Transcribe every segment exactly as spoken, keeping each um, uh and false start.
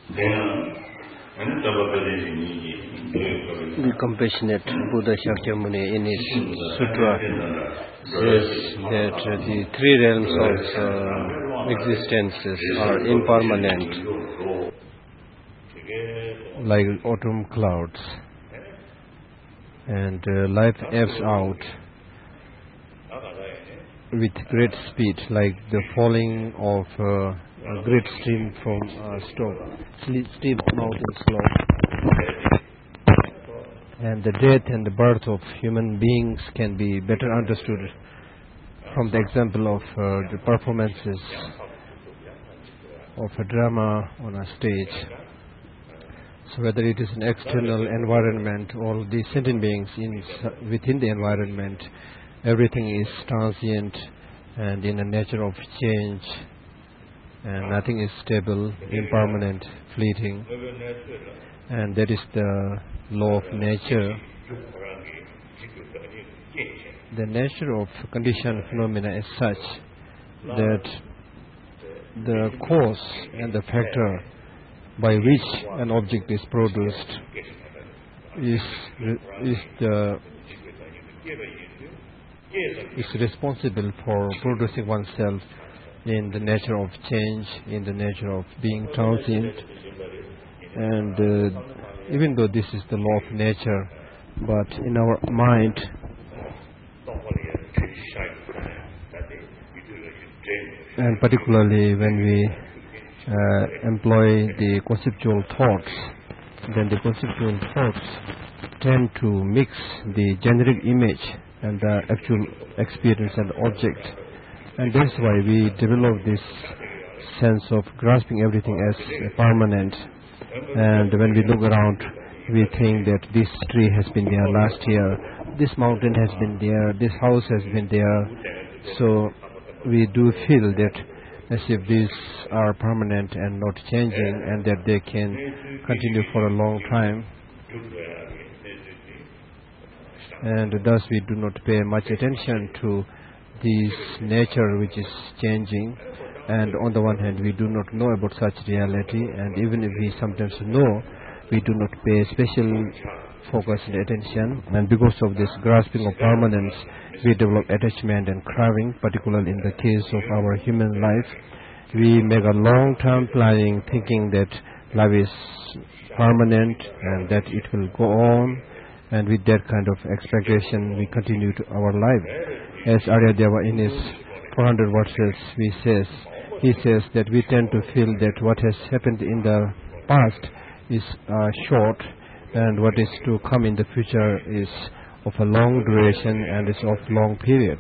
The compassionate Buddha Shakyamuni in his sutra says that uh, the three realms of uh, existences are impermanent, like autumn clouds, and uh, life ebbs out with great speed, like the falling of uh, a great stream from a steep, steep mountain slope. And the death and the birth of human beings can be better understood from the example of uh, the performances of a drama on a stage. So whether it is an external environment or the sentient beings in, within the environment, everything is transient and in a nature of change, and nothing is stable, impermanent, fleeting. And that is the law of nature. The nature of conditioned phenomena is such that the cause and the factor by which an object is produced is is the is responsible for producing oneself in the nature of change, in the nature of being transient. And uh, even though this is the law of nature, but in our mind, and particularly when we uh, employ the conceptual thoughts, then the conceptual thoughts tend to mix the generic image and the actual experience and object. And that's why we develop this sense of grasping everything as permanent. And when we look around, we think that this tree has been there last year, this mountain has been there, this house has been there. So we do feel that as if these are permanent and not changing, and that they can continue for a long time. And thus we do not pay much attention to this nature which is changing. And on the one hand, we do not know about such reality, and even if we sometimes know, we do not pay special focus and attention. And because of this grasping of permanence, we develop attachment and craving, particularly in the case of our human life. We make a long-term planning, thinking that life is permanent and that it will go on, and with that kind of expectation, we continue to our life. As Aryadeva in his four hundred verses, we says, he says that we tend to feel that what has happened in the past is uh, short, and what is to come in the future is of a long duration and is of long period.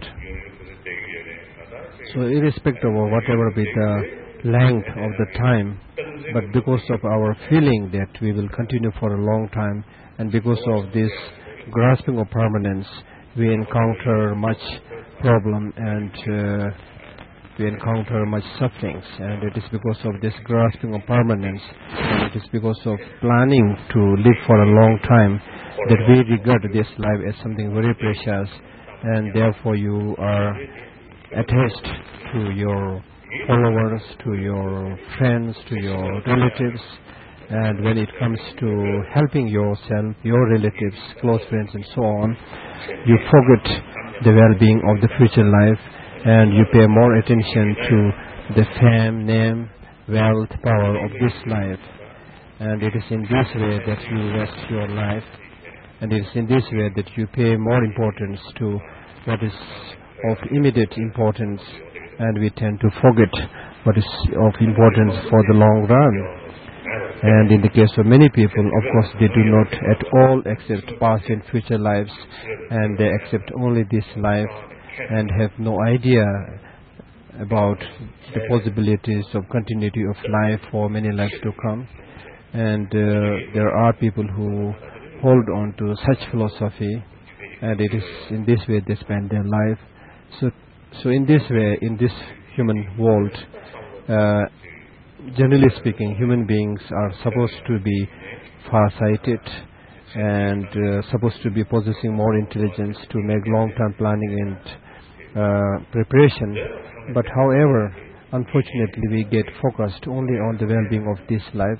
So irrespective of whatever be the length of the time, but because of our feeling that we will continue for a long time, and because of this grasping of permanence, we encounter much problem and uh, we encounter much sufferings. And it is because of this grasping of permanence, and it is because of planning to live for a long time, that we regard this life as something very precious, and therefore you are attached to your followers, to your friends, to your relatives. And when it comes to helping yourself, your relatives, close friends and so on, you forget the well-being of the future life, and you pay more attention to the fame, name, wealth, power of this life. And it is in this way that you waste your life, and it is in this way that you pay more importance to what is of immediate importance, and we tend to forget what is of importance for the long run. And in the case of many people, of course, they do not at all accept past and future lives, and they accept only this life and have no idea about the possibilities of continuity of life for many lives to come. And uh, there are people who hold on to such philosophy, and it is in this way they spend their life. So, so in this way, in this human world, uh, generally speaking, human beings are supposed to be far-sighted and uh, supposed to be possessing more intelligence to make long-term planning and uh, preparation. But however, unfortunately, we get focused only on the well-being of this life.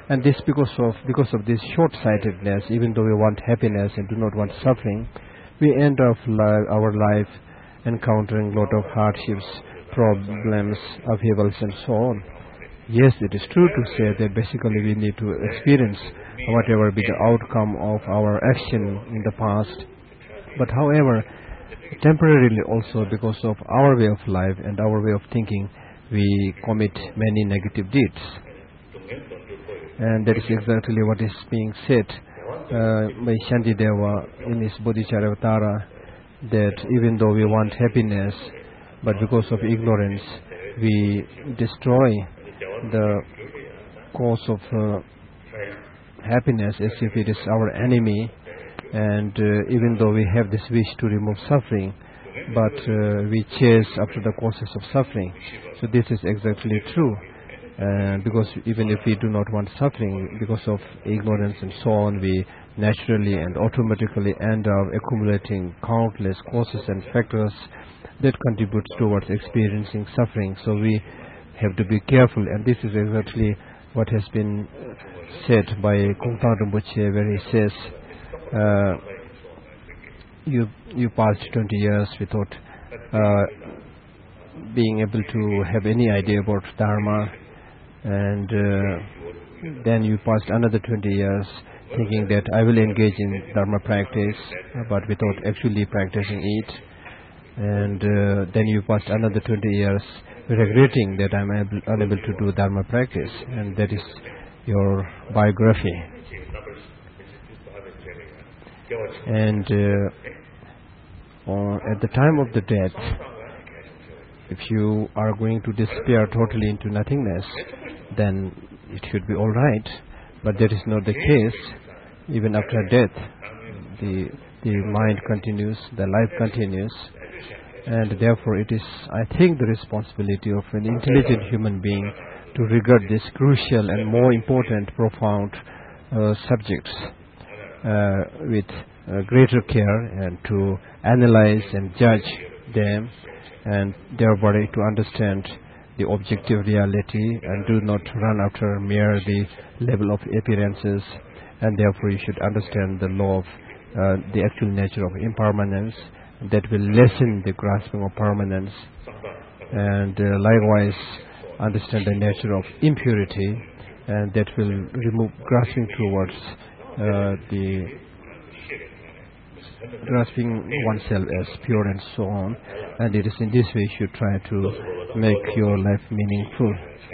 And this because of because of this short-sightedness, even though we want happiness and do not want suffering, we end up li- our life encountering a lot of hardships, problems, upheavals, and so on. Yes, it is true to say that basically we need to experience whatever be the outcome of our action in the past. But however, temporarily also because of our way of life and our way of thinking, we commit many negative deeds. And that is exactly what is being said uh, by Shantideva in his Bodhicharyavatara, that even though we want happiness, but because of ignorance, we destroy the cause of uh, happiness as if it is our enemy. And uh, even though we have this wish to remove suffering, but uh, we chase after the causes of suffering. So this is exactly true. Uh, because even if we do not want suffering, because of ignorance and so on, we naturally and automatically end up accumulating countless causes and factors that contribute towards experiencing suffering. So we have to be careful, and this is exactly what has been said by Kongtang Rinpoche, where he says, uh, you you passed twenty years without uh, being able to have any idea about Dharma, and uh, then you passed another twenty years thinking that I will engage in Dharma practice, but without actually practicing it. And uh, then you passed another twenty years regretting that I am able, unable to do Dharma practice, and that is your biography. And uh, uh, at the time of the death, if you are going to disappear totally into nothingness, then it should be all right. But that is not the case. Even after death, the the mind continues, the life continues, and therefore it is, I think, the responsibility of an intelligent human being to regard these crucial and more important, profound uh, subjects uh, with uh, greater care, and to analyze and judge them, and thereby to understand the objective reality, and do not run after mere the level of appearances. And therefore you should understand the law of uh, the actual nature of impermanence, that will lessen the grasping of permanence, and uh, likewise understand the nature of impurity, and that will remove grasping towards uh, the grasping oneself as pure and so on. And it is in this way you should try to make your life meaningful.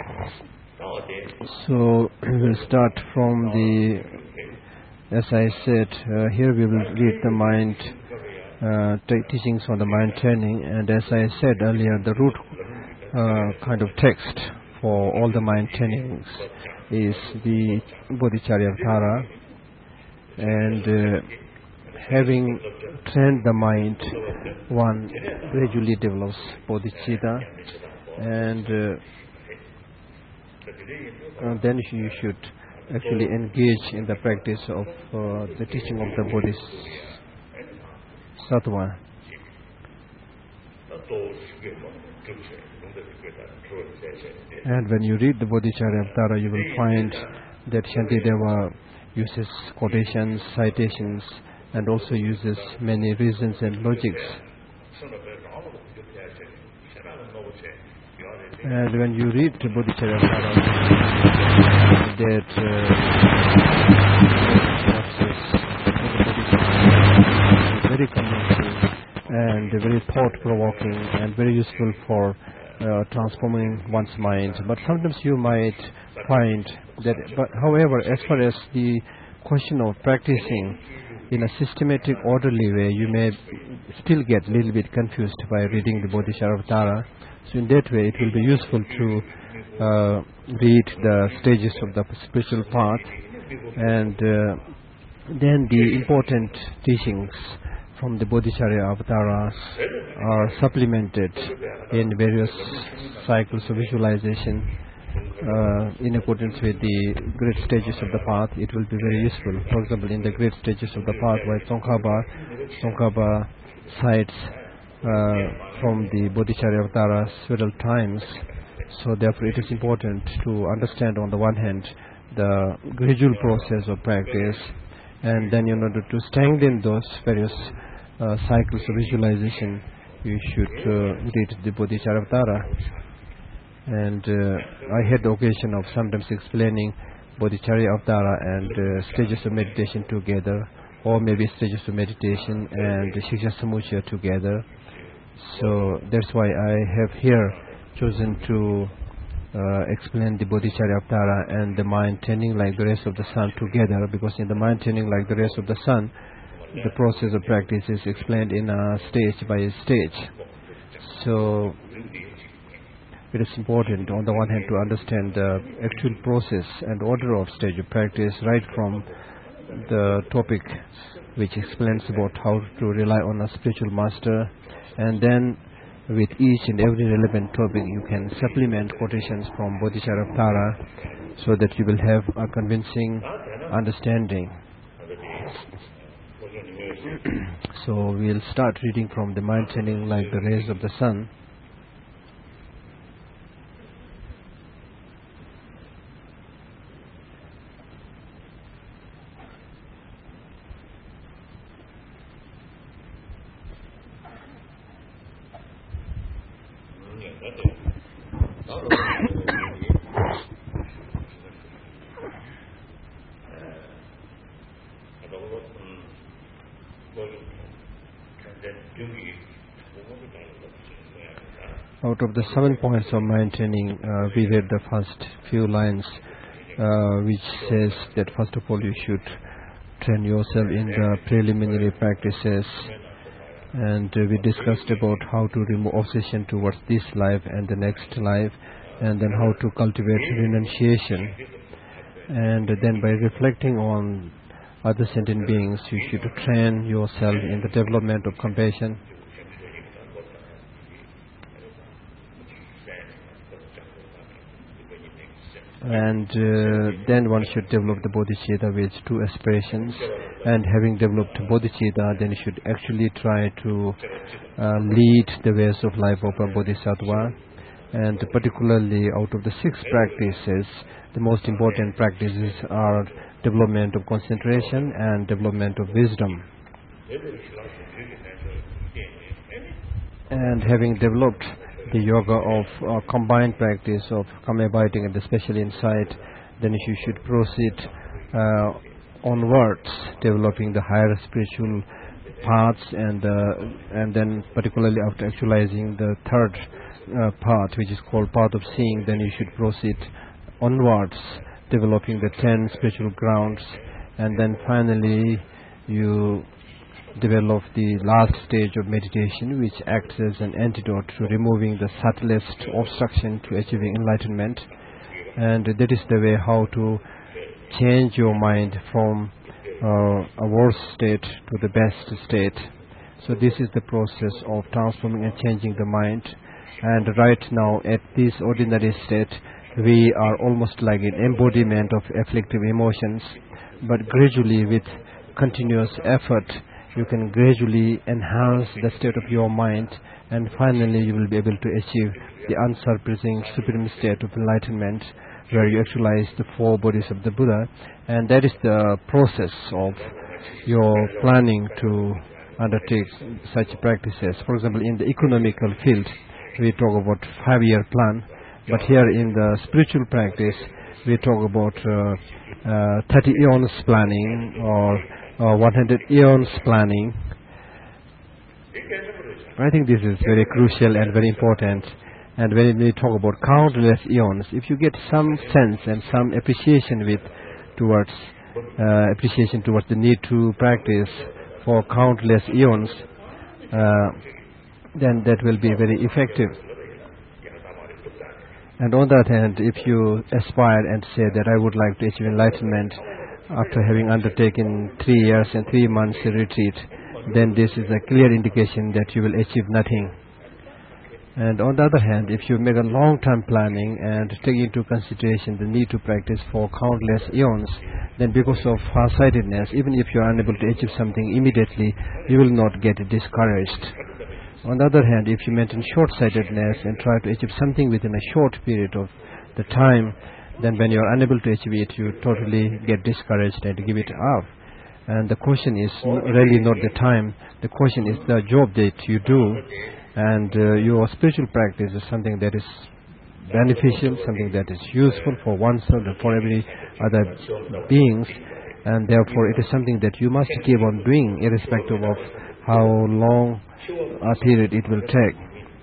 So we will start from the, as I said, uh, here we will read the mind uh, t- teachings on the mind training, and as I said earlier, the root uh, kind of text for all the mind trainings is the Bodhicharyavatara. And uh, having trained the mind, one gradually develops bodhicitta, and uh, uh, then you should actually engage in the practice of uh, the teaching of the Bodhisattva. And when you read the Bodhicharyavatara, you will find that Shantideva uses quotations, citations, and also uses many reasons and logics. And when you read the Bodhicharyavatara, that uh, very convincing and very thought-provoking and very useful for uh, transforming one's mind. But sometimes you might find that, but however, as far as the question of practicing in a systematic, orderly way, you may still get a little bit confused by reading the Bodhicharyavatara. So in that way, it will be useful to uh, read the stages of the spiritual path, and uh, then the important teachings from the Bodhicharyavatara are supplemented in various cycles of visualization uh, in accordance with the great stages of the path. It will be very useful. For example, in the great stages of the path, where Tsongkhapa, Tsongkhapa cites uh, from the Bodhicharyavatara several times. So therefore it is important to understand, on the one hand, the gradual process of practice, and then in order to strengthen those various uh, cycles of visualization, you should uh, read the Bodhicharyavatara. And uh, I had the occasion of sometimes explaining Bodhicharyavatara and uh, stages of meditation together, or maybe stages of meditation and Shiksha Samuccaya together. So that's why I have here chosen to uh, explain the Bodhicharyavatara and the mind tending like the rays of the sun together, because in the mind tending like the rays of the sun, the process of practice is explained in a stage by stage. So it is important on the one hand to understand the actual process and order of stage of practice, right from the topic which explains about how to rely on a spiritual master, and then with each and every relevant topic you can supplement quotations from Bodhicharyavatara so that you will have a convincing understanding. So we'll start reading from the mind tending like the rays of the sun. Out of the seven points of mind training, uh, we read the first few lines, uh, which says that first of all you should train yourself in the preliminary practices, and uh, we discussed about how to remove obsession towards this life and the next life, and then how to cultivate renunciation, and then by reflecting on other sentient beings you should train yourself in the development of compassion. And uh, then one should develop the bodhicitta with two aspirations, and having developed bodhicitta, then you should actually try to uh, lead the ways of life of a bodhisattva. And particularly out of the six practices, the most important practices are development of concentration and development of wisdom. And having developed the yoga of uh, combined practice of kama abiding and especially insight, then you should proceed uh, onwards, developing the higher spiritual paths, and uh, and then particularly after actualizing the third uh, path, which is called path of seeing, then you should proceed onwards, developing the ten spiritual grounds, and then finally you develop the last stage of meditation, which acts as an antidote to removing the subtlest obstruction to achieving enlightenment. And that is the way how to change your mind from uh, a worse state to the best state. So this is the process of transforming and changing the mind. And right now at this ordinary state, we are almost like an embodiment of afflictive emotions, but gradually with continuous effort you can gradually enhance the state of your mind, and finally you will be able to achieve the unsurpassing supreme state of enlightenment, where you actualize the four bodies of the Buddha. And that is the process of your planning to undertake such practices. For example, in the economical field we talk about five-year plan, but here in the spiritual practice we talk about uh, uh, thirty eons planning, or Uh, one hundred eons planning. I think this is very crucial and very important. And when we talk about countless eons, if you get some sense and some appreciation with towards uh, appreciation towards the need to practice for countless eons, uh, then that will be very effective. And on the other hand, if you aspire and say that I would like to achieve enlightenment after having undertaken three years and three months retreat, then this is a clear indication that you will achieve nothing. And on the other hand, if you make a long-term planning and take into consideration the need to practice for countless eons, then because of far-sightedness, even if you are unable to achieve something immediately, you will not get discouraged. On the other hand, if you maintain short-sightedness and try to achieve something within a short period of the time, then when you are unable to achieve it, you totally get discouraged and give it up. And the question is really not the time. The question is the job that you do, and uh, your spiritual practice is something that is beneficial, something that is useful for oneself and for every other beings, and therefore it is something that you must keep on doing irrespective of how long a period it will take.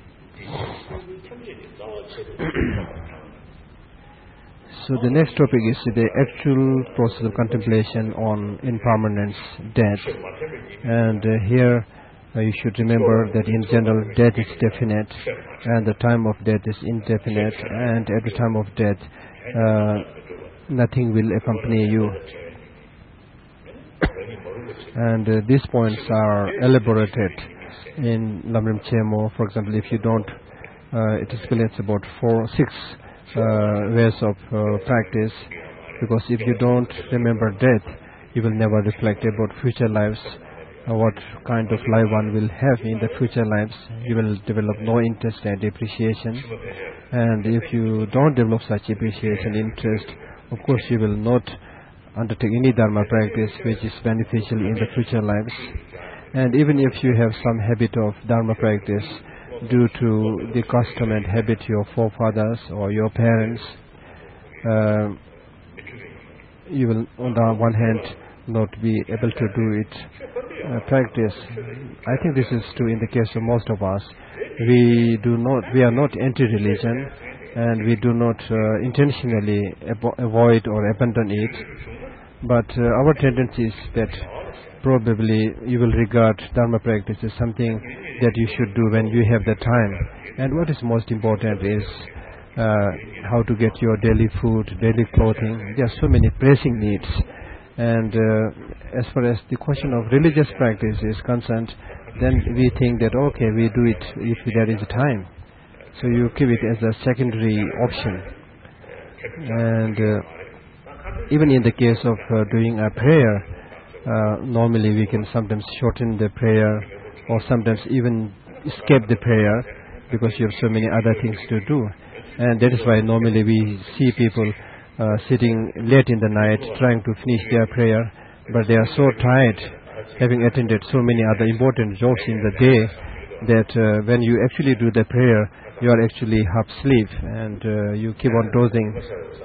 So the next topic is the actual process of contemplation on impermanence, death. And uh, here uh, you should remember that in general death is definite and the time of death is indefinite, and at the time of death uh, nothing will accompany you. And uh, these points are elaborated in Lamrim Chemo. For example, if you don't, uh, it explains about four, six uh, ways of uh, practice, because if you don't remember death, you will never reflect about future lives, uh, what kind of life one will have in the future lives. You will develop no interest and appreciation, and if you don't develop such appreciation, interest, of course you will not undertake any dharma practice which is beneficial in the future lives. And even if you have some habit of dharma practice due to the custom and habit your forefathers or your parents, uh, you will on the one hand not be able to do it uh, practice. I think this is true in the case of most of us. We do not, we are not anti-religion, and we do not uh, intentionally avo avoid or abandon it. But uh, our tendency is that probably you will regard dharma practice as something that you should do when you have the time. And what is most important is uh, how to get your daily food, daily clothing. There are so many pressing needs. And uh, as far as the question of religious practice is concerned, then we think that okay, we do it if there is time. So you keep it as a secondary option. And uh, even in the case of uh, doing a prayer, uh, normally we can sometimes shorten the prayer or sometimes even skip the prayer because you have so many other things to do. And that is why normally we see people uh, sitting late in the night trying to finish their prayer, but they are so tired having attended so many other important jobs in the day that uh, when you actually do the prayer, you are actually half asleep and uh, you keep on dozing.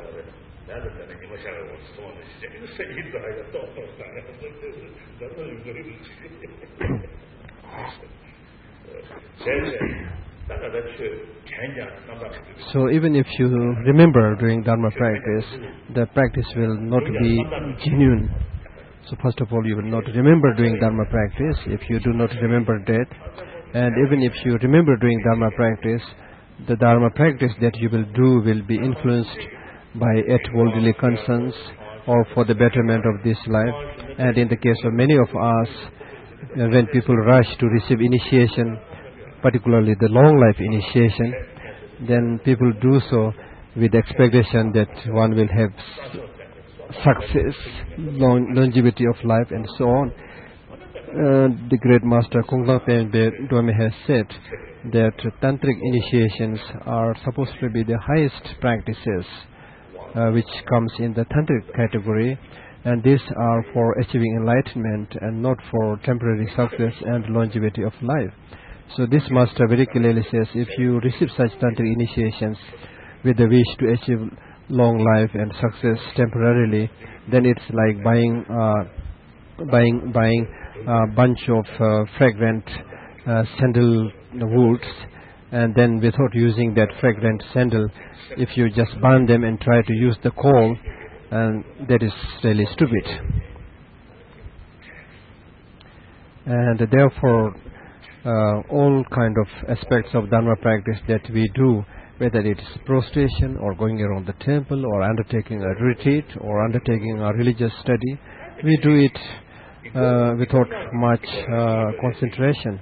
So even if you remember doing dharma practice, the practice will not be genuine. So first of all, you will not remember doing dharma practice if you do not remember death. And even if you remember doing dharma practice, the dharma practice that you will do will be influenced by eight worldly concerns or for the betterment of this life. And in the case of many of us, uh, when people rush to receive initiation, particularly the long life initiation, then people do so with the expectation that one will have success, long, longevity of life and so on. Uh, the great master Kongla Pengbe Dwame has said that tantric initiations are supposed to be the highest practices uh, which comes in the tantric category, and these are for achieving enlightenment and not for temporary success and longevity of life. So this master very clearly says, if you receive such tantric initiations with the wish to achieve long life and success temporarily, then it's like buying uh, buying buying a bunch of uh, fragrant uh, sandal woods, and then without using that fragrant sandal, if you just burn them and try to use the coal, and that is really stupid. And therefore uh, all kind of aspects of dharma practice that we do, whether it is prostration or going around the temple or undertaking a retreat or undertaking a religious study, we do it uh, without much uh, concentration.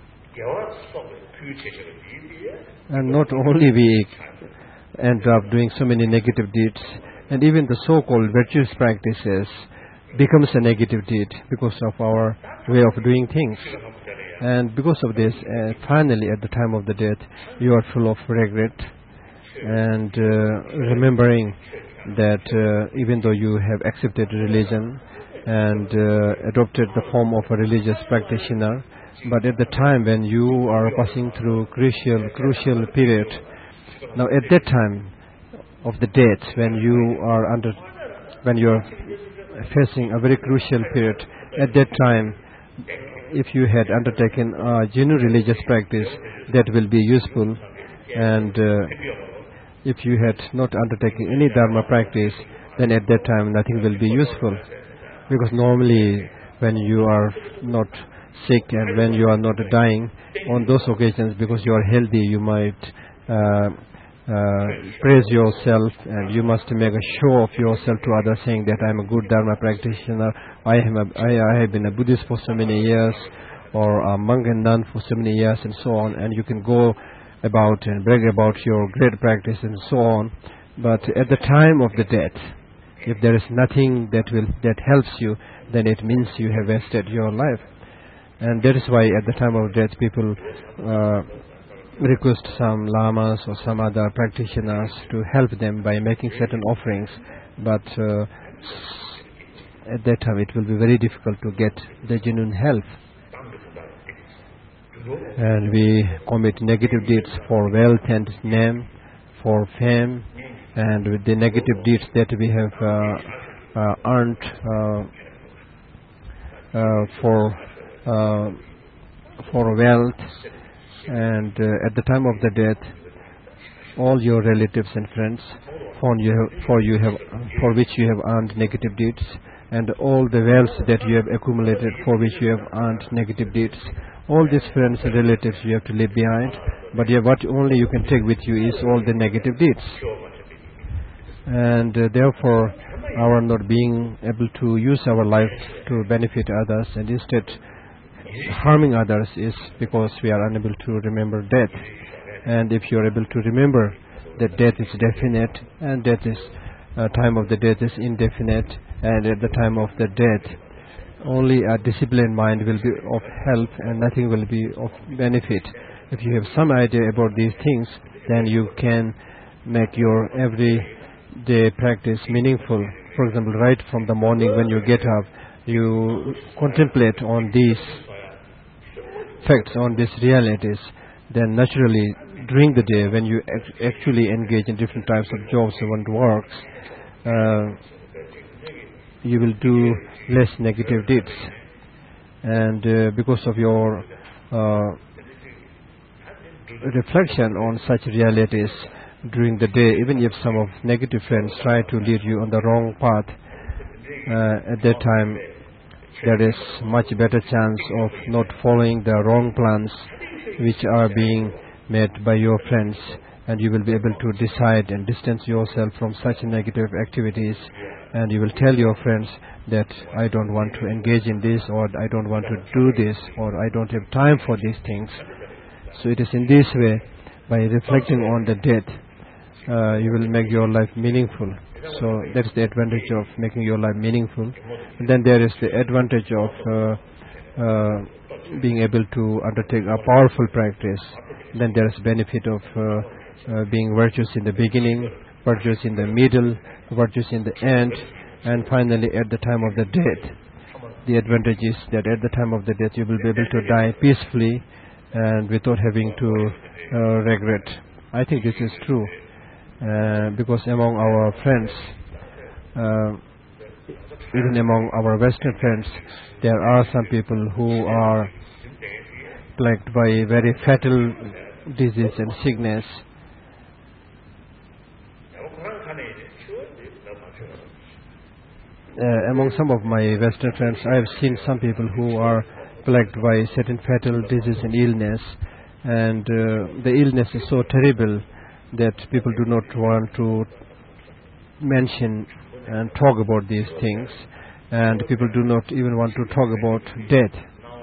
And not only we end up doing so many negative deeds, and even the so-called virtuous practices becomes a negative deed because of our way of doing things. And because of this, uh, finally at the time of the death, you are full of regret and uh, remembering that uh, even though you have accepted religion and uh, adopted the form of a religious practitioner, but at the time when you are passing through crucial crucial period, now at that time of the death, when you are under, when you are facing a very crucial period, at that time, if you had undertaken a genuine religious practice, that will be useful. And uh, if you had not undertaken any dharma practice, then at that time nothing will be useful. Because normally when you are not sick and when you are not dying, on those occasions, because you are healthy, you might uh, uh, praise yourself, and you must make a show of yourself to others, saying that I am a good dharma practitioner, I, am a, I, I have been a Buddhist for so many years, or a monk and nun for so many years, and so on, and you can go about and brag about your great practice and so on. But at the time of the death, if there is nothing that will that helps you, then it means you have wasted your life. And that is why at the time of death, people uh, request some lamas or some other practitioners to help them by making certain offerings. But uh, at that time, it will be very difficult to get the genuine help. And we commit negative deeds for wealth and name, for fame, and with the negative deeds that we have uh, uh, earned uh, uh, for uh, for wealth, and uh, at the time of the death, all your relatives and friends for you have, for you have for which you have earned negative deeds, and all the wealth that you have accumulated for which you have earned negative deeds, all these friends and relatives you have to leave behind, but yeah, what only you can take with you is all the negative deeds. And uh, therefore, our not being able to use our life to benefit others and instead harming others is because we are unable to remember death. And if you are able to remember that death is definite, and death is uh, time of the death is indefinite, and at the time of the death, only a disciplined mind will be of help and nothing will be of benefit. If you have some idea about these things, then you can make your everyday practice meaningful. For example, right from the morning when you get up, you contemplate on these facts, on these realities. Then naturally, during the day, when you act actually engage in different types of jobs and works, uh, you will do less negative deeds. And uh, because of your uh, reflection on such realities during the day, even if some of negative friends try to lead you on the wrong path, uh, at that time there is much better chance of not following the wrong plans which are being made by your friends, and you will be able to decide and distance yourself from such negative activities, and you will tell your friends that I don't want to engage in this, or I don't want to do this, or I don't have time for these things. So it is in this way, by reflecting on the death, uh, you will make your life meaningful. So that's the advantage of making your life meaningful. And then there is the advantage of uh, uh, being able to undertake a powerful practice. Then there is benefit of uh, uh, being virtuous in the beginning, virtuous in the middle, virtuous in the end, and finally at the time of the death. The advantage is that at the time of the death you will be able to die peacefully and without having to uh, regret. I think this is true uh, because among our friends, uh, even among our Western friends, there are some people who are plagued by very fatal disease and sickness. Uh, among some of my Western friends, I have seen some people who are plagued by certain fatal disease and illness, and uh, the illness is so terrible that people do not want to mention and talk about these things, and people do not even want to talk about death,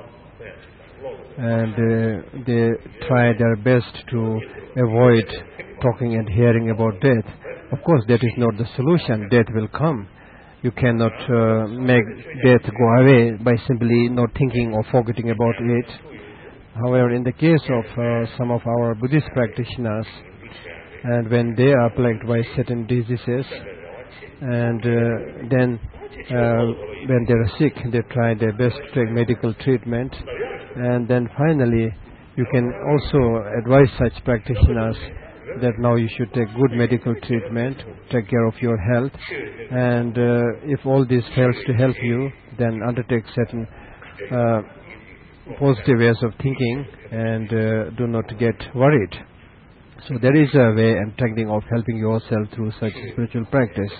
and uh, they try their best to avoid talking and hearing about death. Of course, that is not the solution. Death will come. You cannot uh, make death go away by simply not thinking or forgetting about it. However, in the case of uh, some of our Buddhist practitioners, and when they are plagued by certain diseases, and uh, then uh, when they are sick, they try their best to take medical treatment, and then finally you can also advise such practitioners that now you should take good medical treatment, take care of your health, and uh, if all this fails to help you, then undertake certain uh, positive ways of thinking and uh, do not get worried. So there is a way and technique of helping yourself through such spiritual practice.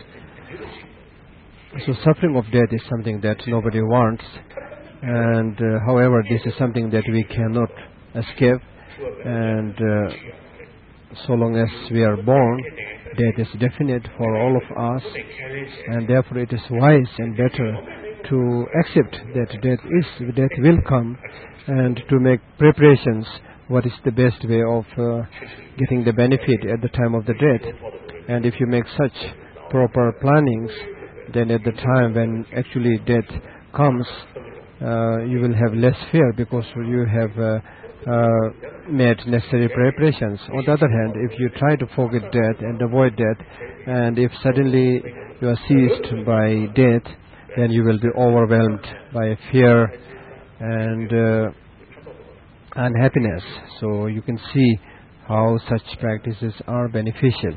So suffering of death is something that nobody wants, and uh, however this is something that we cannot escape, and uh, so long as we are born, death is definite for all of us, and therefore it is wise and better to accept that death is, death will come, and to make preparations what is the best way of uh, getting the benefit at the time of the death. And if you make such proper plannings, then at the time when actually death comes, uh, you will have less fear because you have uh, uh, made necessary preparations. On the other hand, if you try to forget death and avoid death, and if suddenly you are seized by death, then you will be overwhelmed by fear and uh, unhappiness. So you can see how such practices are beneficial.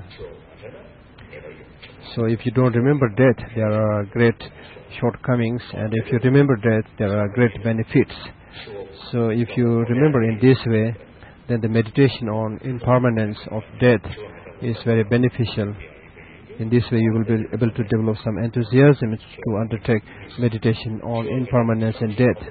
So if you don't remember death, there are great shortcomings, and if you remember death, there are great benefits. So if you remember in this way, then the meditation on impermanence of death is very beneficial. In this way, you will be able to develop some enthusiasm to undertake meditation on impermanence and death.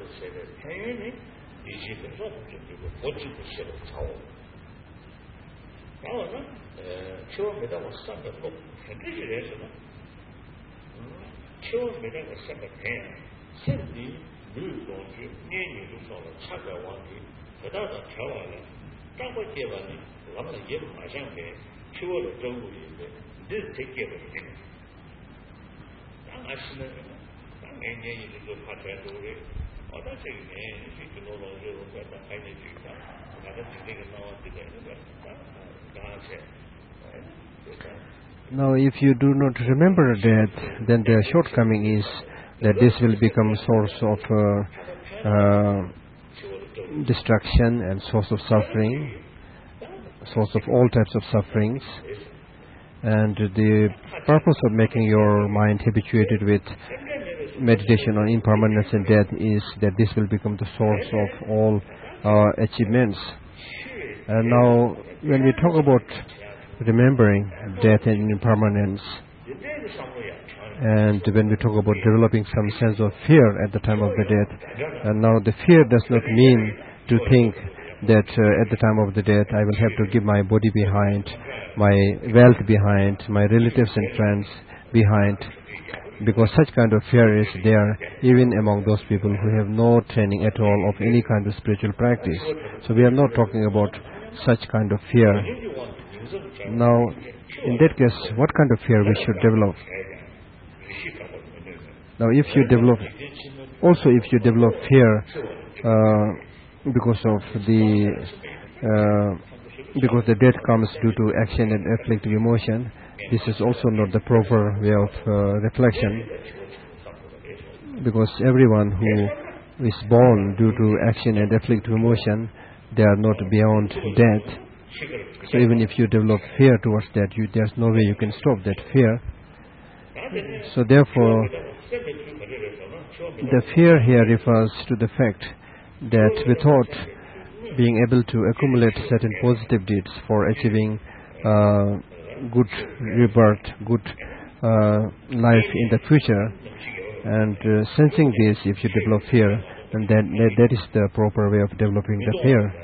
Now, if you do not remember death, then the shortcoming is that this will become source of uh, uh, destruction and source of suffering, source of all types of sufferings. And the purpose of making your mind habituated with meditation on impermanence and death is that this will become the source of all our achievements. And now, when we talk about remembering death and impermanence, and when we talk about developing some sense of fear at the time of the death, and now the fear does not mean to think that uh, at the time of the death I will have to give my body behind, my wealth behind, my relatives and friends behind, because such kind of fear is there even among those people who have no training at all of any kind of spiritual practice. So we are not talking about such kind of fear. Now, in that case, what kind of fear we should develop? Now, if you develop, also if you develop fear uh, because of the uh, because the death comes due to action and afflictive emotion, this is also not the proper way of uh, reflection, because everyone who is born due to action and afflictive emotion, they are not beyond death. So even if you develop fear towards that, you, there's no way you can stop that fear. So therefore, the fear here refers to the fact that without being able to accumulate certain positive deeds for achieving uh, good rebirth, good uh, life in the future, and uh, sensing this, if you develop fear, then that, that is the proper way of developing the fear.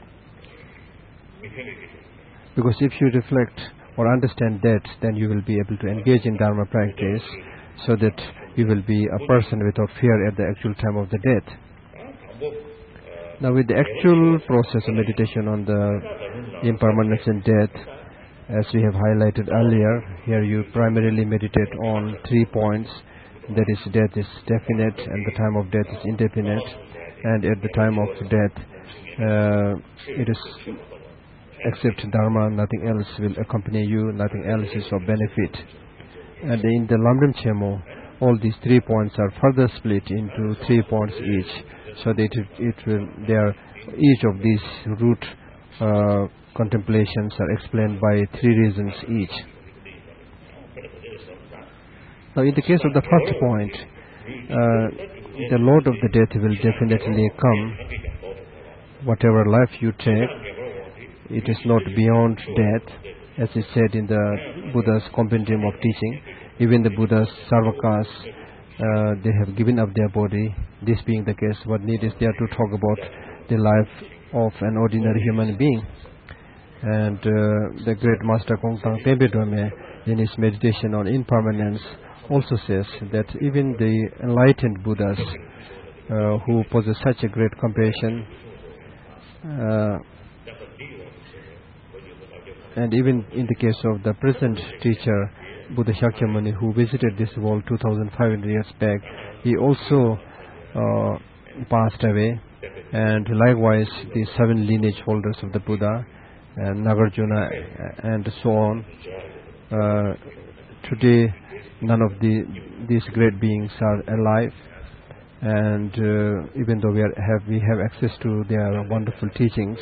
Because if you reflect or understand that, then you will be able to engage in Dharma practice so that you will be a person without fear at the actual time of the death. Now, with the actual process of meditation on the impermanence and death, as we have highlighted earlier, here you primarily meditate on three points. That is, death is definite and the time of death is indefinite, and at the time of death uh, it is except Dharma, nothing else will accompany you, nothing else is of benefit. And in the Lamrim Chemo, all these three points are further split into three points each, so that it, it will, they are, each of these root uh, contemplations are explained by three reasons each. Now, in the case of the first point, uh, the Lord of the Death will definitely come. Whatever life you take, it is not beyond death, as is said in the Buddha's compendium of teaching. Even the Buddha's Sarvakas, uh, they have given up their body. This being the case, what need is there to talk about the life of an ordinary human being? And uh, the great Master Kongtang Tenpe Dome, in his meditation on impermanence, also says that even the enlightened Buddhas uh, who possess such a great compassion, uh, and even in the case of the present teacher, Buddha Shakyamuni, who visited this world two thousand five hundred years back, he also uh, passed away. And likewise, the seven lineage holders of the Buddha, and Nagarjuna, and so on. Uh, today, none of the these great beings are alive, and uh, even though we are, have we have access to their wonderful teachings.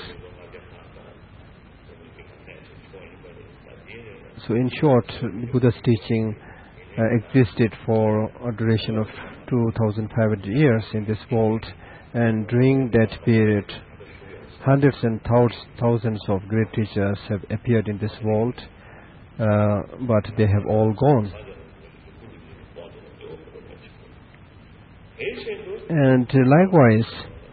So, in short, Buddha's teaching uh, existed for a duration of two thousand five hundred years in this world, and during that period, hundreds and thousands of great teachers have appeared in this world, uh, but they have all gone. And uh, likewise,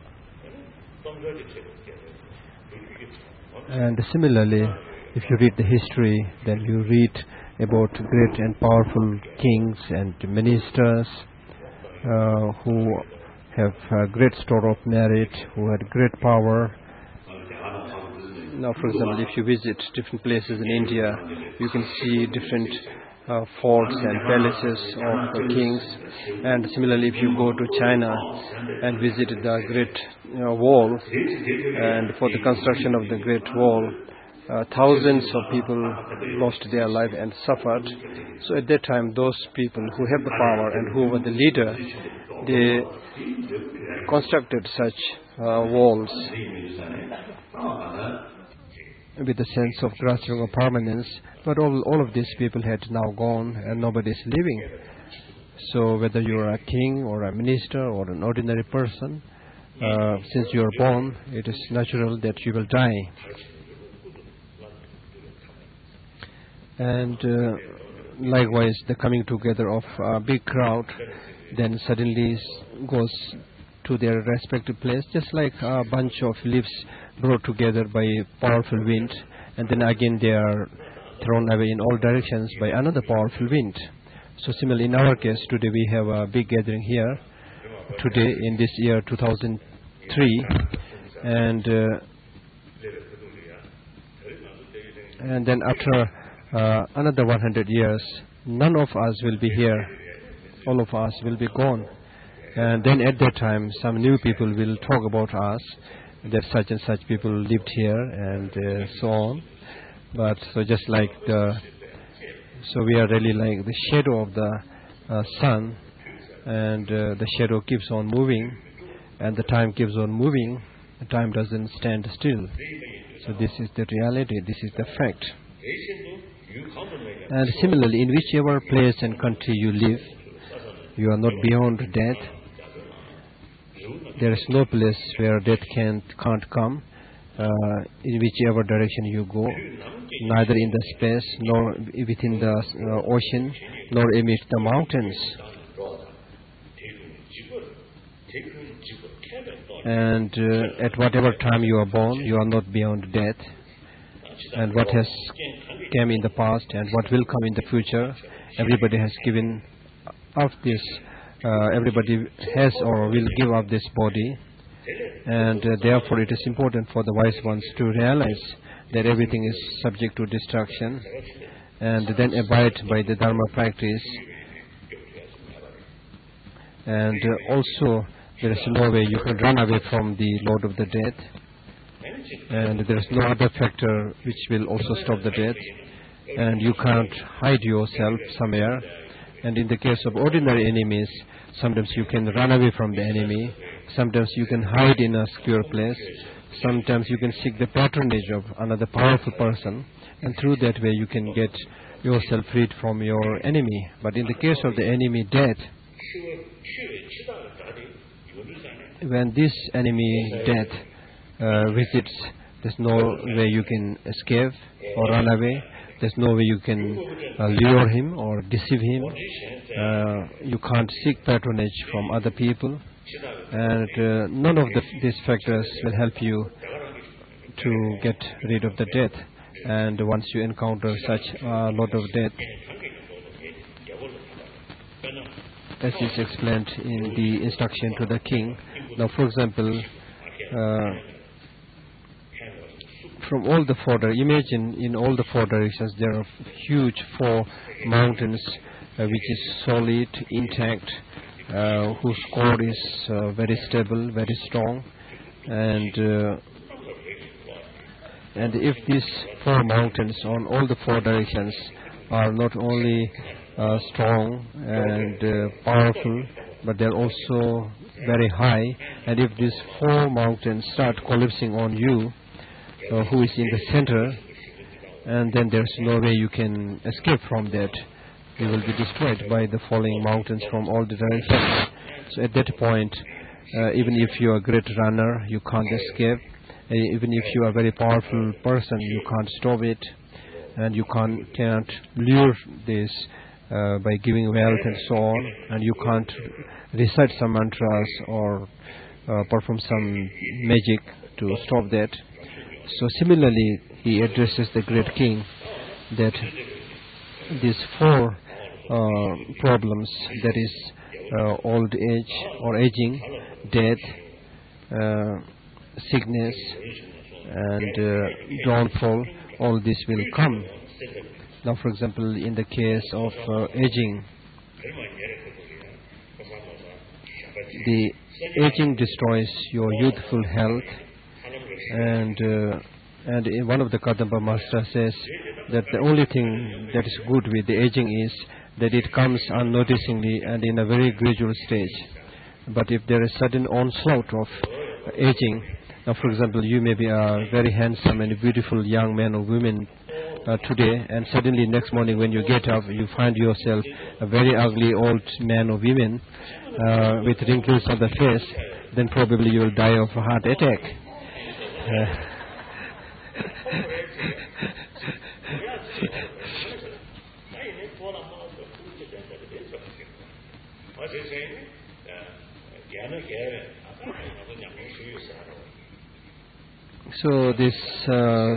and similarly, if you read the history, then you read about great and powerful kings and ministers uh, who have uh, great store of merit, who had great power. Now, for example, if you visit different places in India, you can see different uh, forts and palaces of the kings. And similarly, if you go to China and visit the Great uh, Wall, and for the construction of the Great Wall, uh, thousands of people lost their life and suffered. So at that time, those people who have the power and who were the leader, they constructed such uh, walls with a sense of grasping of permanence, but all, all of these people had now gone and nobody is living. So whether you are a king or a minister or an ordinary person, uh, since you are born, it is natural that you will die. And uh, likewise, the coming together of a big crowd then suddenly goes to their respective place, just like a bunch of leaves brought together by a powerful wind, and then again they are thrown away in all directions by another powerful wind. So similarly, in our case, today we have a big gathering here, today in this year two thousand three, and uh, and then after uh, another one hundred years, none of us will be here, all of us will be gone. And then at that time, some new people will talk about us, that such and such people lived here, and uh, so on. But so just like the, so we are really like the shadow of the uh, sun, and uh, the shadow keeps on moving, and the time keeps on moving. The time doesn't stand still. So this is the reality. This is the fact. And similarly, in whichever place and country you live, you are not beyond death. There is no place where death can't, can't come, uh, in whichever direction you go, neither in the space, nor within the uh, ocean, nor amidst the mountains. And uh, at whatever time you are born, you are not beyond death. And what has come in the past and what will come in the future, everybody has given up this. Uh, everybody has or will give up this body, and uh, therefore it is important for the wise ones to realize that everything is subject to destruction, and then abide by the Dharma practice. And uh, also, there is no way you can run away from the Lord of the Death, and there is no other factor which will also stop the death. and you can't hide yourself somewhere. And in the case of ordinary enemies, sometimes you can run away from the enemy, sometimes you can hide in a secure place, sometimes you can seek the patronage of another powerful person, and through that way you can get yourself freed from your enemy. But in the case of the enemy death, when this enemy death uh, visits, there's no way you can escape or run away. There's no way you can uh, lure him or deceive him. Uh, you can't seek patronage from other people. And uh, none of the, these factors will help you to get rid of the death. And once you encounter such a lot of death, as is explained in the instruction to the king. Now, for example, uh, from all the four, imagine in all the four directions there are huge four mountains uh, which is solid, intact, uh, whose core is uh, very stable, very strong, and uh, and if these four mountains on all the four directions are not only uh, strong and uh, powerful, but they're also very high, and if these four mountains start collapsing on you, Uh, who is in the center, and then there's no way you can escape from that. You will be destroyed by the falling mountains from all the directions. So at that point, uh, even if you are a great runner, you can't escape. Uh, even if you are a very powerful person, you can't stop it, and you can't, can't lure this uh, by giving wealth and so on, and you can't recite some mantras or uh, perform some magic to stop that. So similarly, he addresses the great king that these four uh, problems, that is uh, old age or aging, death, uh, sickness, and uh, downfall, all this will come. Now, for example, in the case of uh, aging, the aging destroys your youthful health. And uh, and in one of the Kadamba Master says that the only thing that is good with the aging is that it comes unnoticingly and in a very gradual stage. But if there is sudden onslaught of aging, now for example, you may be a very handsome and beautiful young man or woman uh, today, and suddenly next morning when you get up, you find yourself a very ugly old man or woman uh, with wrinkles on the face, then probably you will die of a heart attack. Uh, so this uh,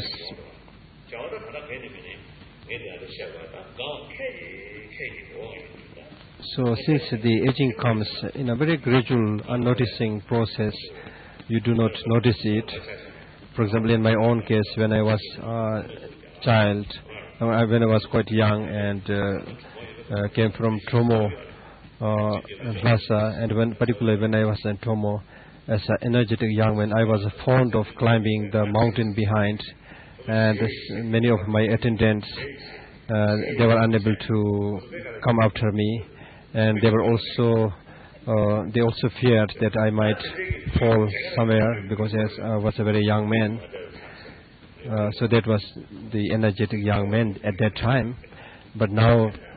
so since the aging comes in a very gradual, unnoticing process, you do not notice it. For example, in my own case, when I was a child, uh, when I was quite young and uh, uh, came from Tomo uh, Plaza, and when, particularly when I was in Tomo, as an energetic young man, I was fond of climbing the mountain behind, and many of my attendants, uh, they were unable to come after me, and they were also Uh, they also feared that I might fall somewhere because as I was a very young man. Uh, so that was the energetic young man at that time. But now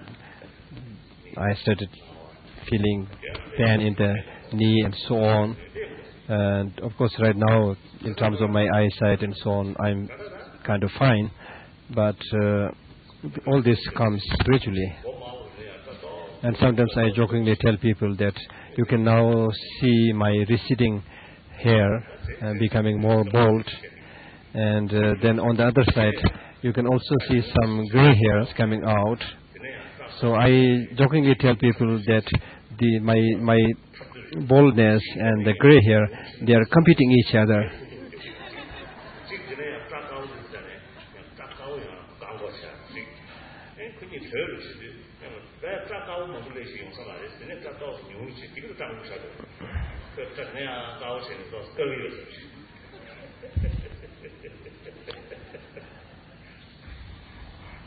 I started feeling pain in the knee and so on. And of course right now, in terms of my eyesight and so on, I'm kind of fine. But uh, all this comes gradually. And sometimes I jokingly tell people that you can now see my receding hair uh, becoming more bald, and uh, then on the other side you can also see some gray hairs coming out. So I jokingly tell people that the my my baldness and the gray hair, they are competing each other.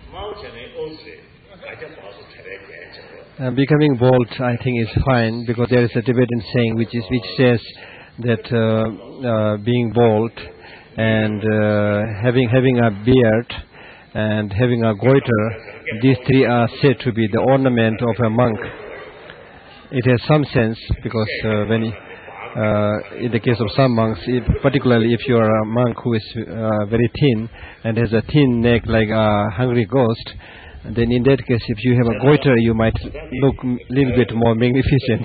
Uh, becoming bald, I think, is fine, because there is a Tibetan saying which is which says that uh, uh, being bald and uh, having having a beard and having a goiter, these three are said to be the ornament of a monk. It has some sense, because uh, when uh, in the case of some monks, if, particularly if you are a monk who is uh, very thin and has a thin neck like a hungry ghost, then in that case, if you have a goiter, you might look a little bit more magnificent.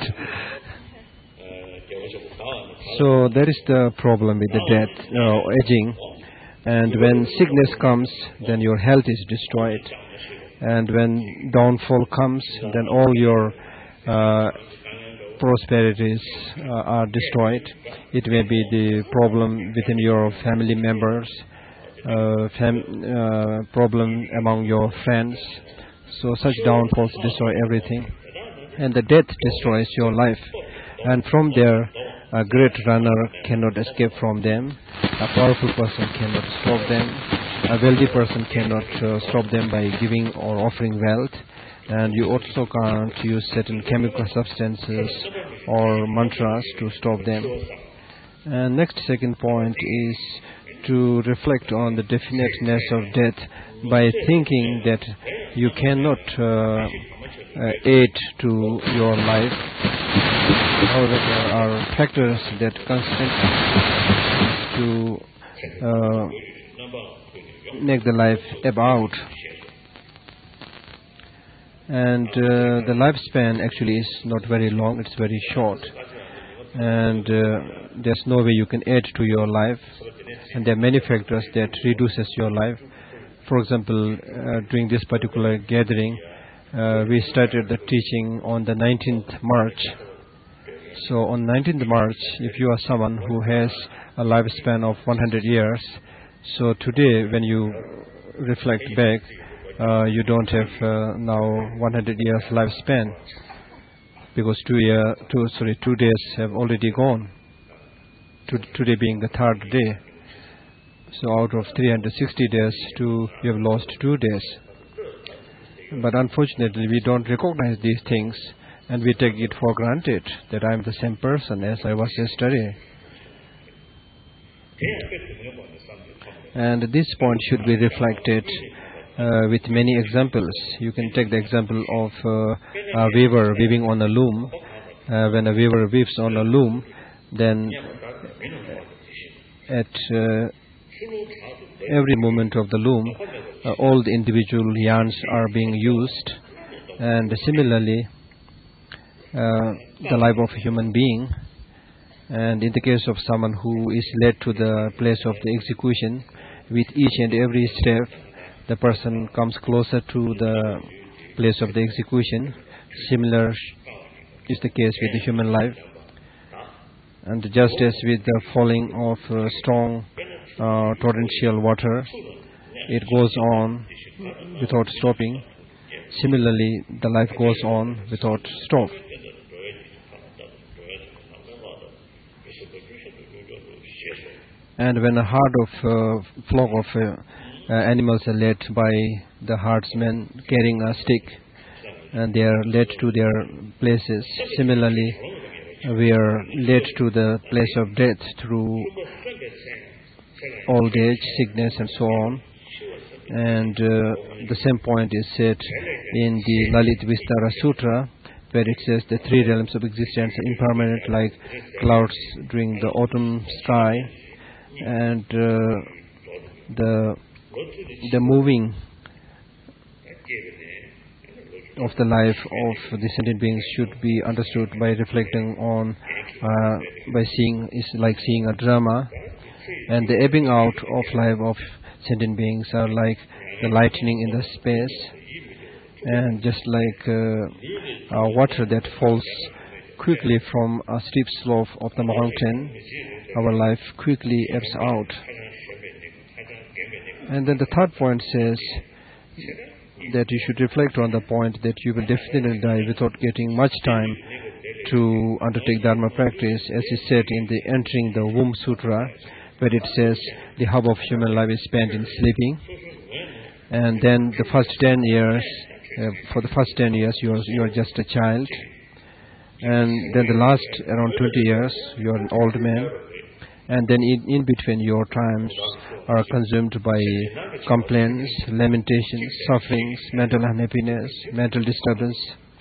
So that is the problem with the death, uh, aging. And when sickness comes, then your health is destroyed. And when downfall comes, then all your uh, prosperities uh, are destroyed. It may be the problem within your family members, uh, fam uh, problem among your friends. So such downfalls destroy everything. And the death destroys your life. And from there, a great runner cannot escape from them. A powerful person cannot stop them. A wealthy person cannot uh, stop them by giving or offering wealth. And you also can't use certain chemical substances or mantras to stop them. And next second point is to reflect on the definiteness of death by thinking that you cannot uh, uh, aid to your life. However, there are factors that constantly to uh, make the life about. And uh, the lifespan actually is not very long, it's very short. And uh, there's no way you can add to your life. And there are many factors that reduces your life. For example, uh, during this particular gathering, uh, we started the teaching on the nineteenth March. So on nineteenth March, if you are someone who has a lifespan of one hundred years, so today when you reflect back, uh, you don't have uh, now one hundred years lifespan, because two year, two sorry, two days have already gone. To, today being the third day, so out of three hundred sixty days, two you have lost two days. But unfortunately, we don't recognize these things. And we take it for granted that I am the same person as I was yesterday. And this point should be reflected uh, with many examples. You can take the example of uh, a weaver weaving on a loom. Uh, when a weaver weaves on a loom, then at uh, every movement of the loom, uh, all the individual yarns are being used. And similarly, Uh, the life of a human being, and in the case of someone who is led to the place of the execution, with each and every step the person comes closer to the place of the execution. Similar is the case with the human life. And just as with the falling of uh, strong uh, torrential water, it goes on without stopping. Similarly, the life goes on without stop. And when a herd of uh, flock of uh, uh, animals are led by the herdsmen carrying a stick, and they are led to their places. Similarly, we are led to the place of death through old age, sickness, and so on. And uh, the same point is said in the Lalit Vistara Sutra, where it says the three realms of existence are impermanent, like clouds during the autumn sky, and uh, the the moving of the life of the sentient beings should be understood by reflecting on, uh, by seeing, is like seeing a drama, and the ebbing out of life of sentient beings are like the lightning in the space, and just like uh, uh, water that falls quickly from a steep slope of the mountain, our life quickly ebbs out. And then the third point says that you should reflect on the point that you will definitely die without getting much time to undertake Dharma practice, as is said in the Entering the Womb Sutra, where it says the hub of human life is spent in sleeping. And then the first ten years, uh, for the first ten years, you are, you are just a child. And then the last around twenty years, you are an old man. And then in, in between, your times are consumed by complaints, lamentations, sufferings, mental unhappiness, mental disturbance.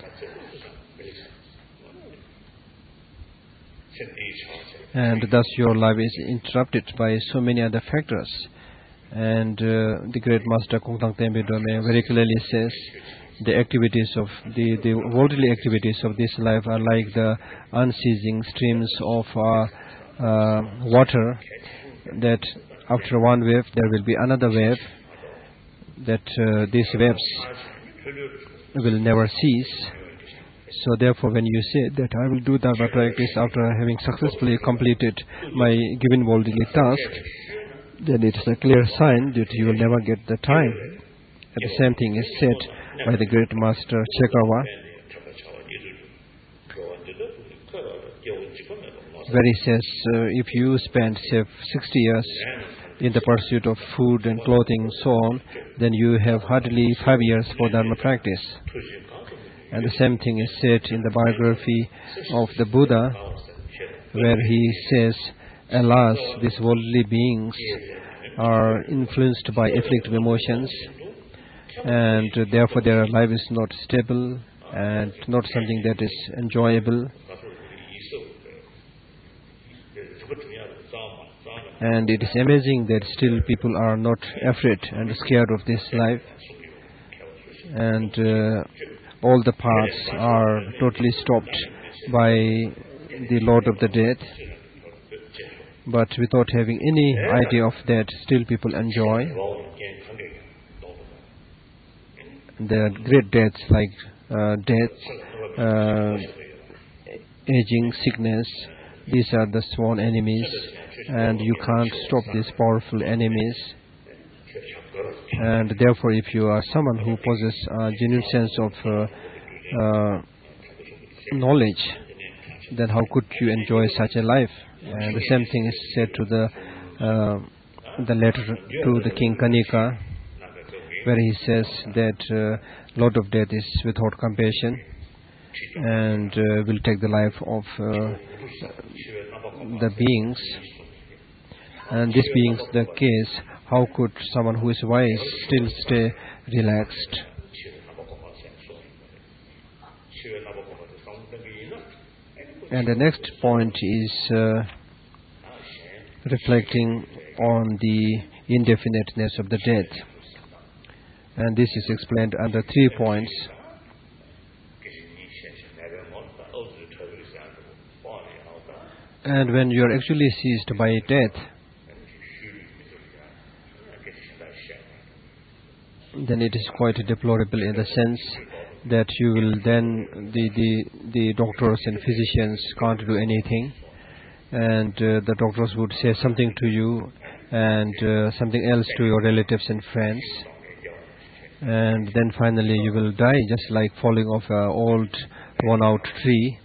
And thus your life is interrupted by so many other factors. And uh, the great master Kung Tang Tembe Dome very clearly says the activities of the, the worldly activities of this life are like the unceasing streams of uh, uh, water, that after one wave there will be another wave, that uh, these waves will never cease. So therefore, when you say that I will do Dharma practice after having successfully completed my given worldly task, then it is a clear sign that you will never get the time. And the same thing is said by the great master Chekawa, where he says, uh, if you spend, say, sixty years in the pursuit of food and clothing, so on, then you have hardly five years for Dharma practice. And the same thing is said in the biography of the Buddha, where he says, alas, these worldly beings are influenced by afflictive emotions, and uh, therefore their life is not stable and not something that is enjoyable. And it is amazing that still people are not afraid and scared of this life. And uh, all the paths are totally stopped by the Lord of the Dead. But without having any idea of that, still people enjoy. There are great deaths like uh, death, uh, aging, sickness. These are the sworn enemies, and you can't stop these powerful enemies. And therefore, if you are someone who possesses a genuine sense of uh, uh, knowledge, then how could you enjoy such a life? And the same thing is said to the uh, the letter to the King Kanika, where he says that uh, Lord of Death is without compassion and uh, will take the life of uh, the beings. And this being the case, how could someone who is wise still stay relaxed? And the next point is uh, reflecting on the indefiniteness of the death. And this is explained under three points. And when you are actually seized by death, then it is quite deplorable in the sense that you will then, the, the, the doctors and physicians can't do anything, and uh, the doctors would say something to you and uh, something else to your relatives and friends, and then finally you will die just like falling off an old worn out tree.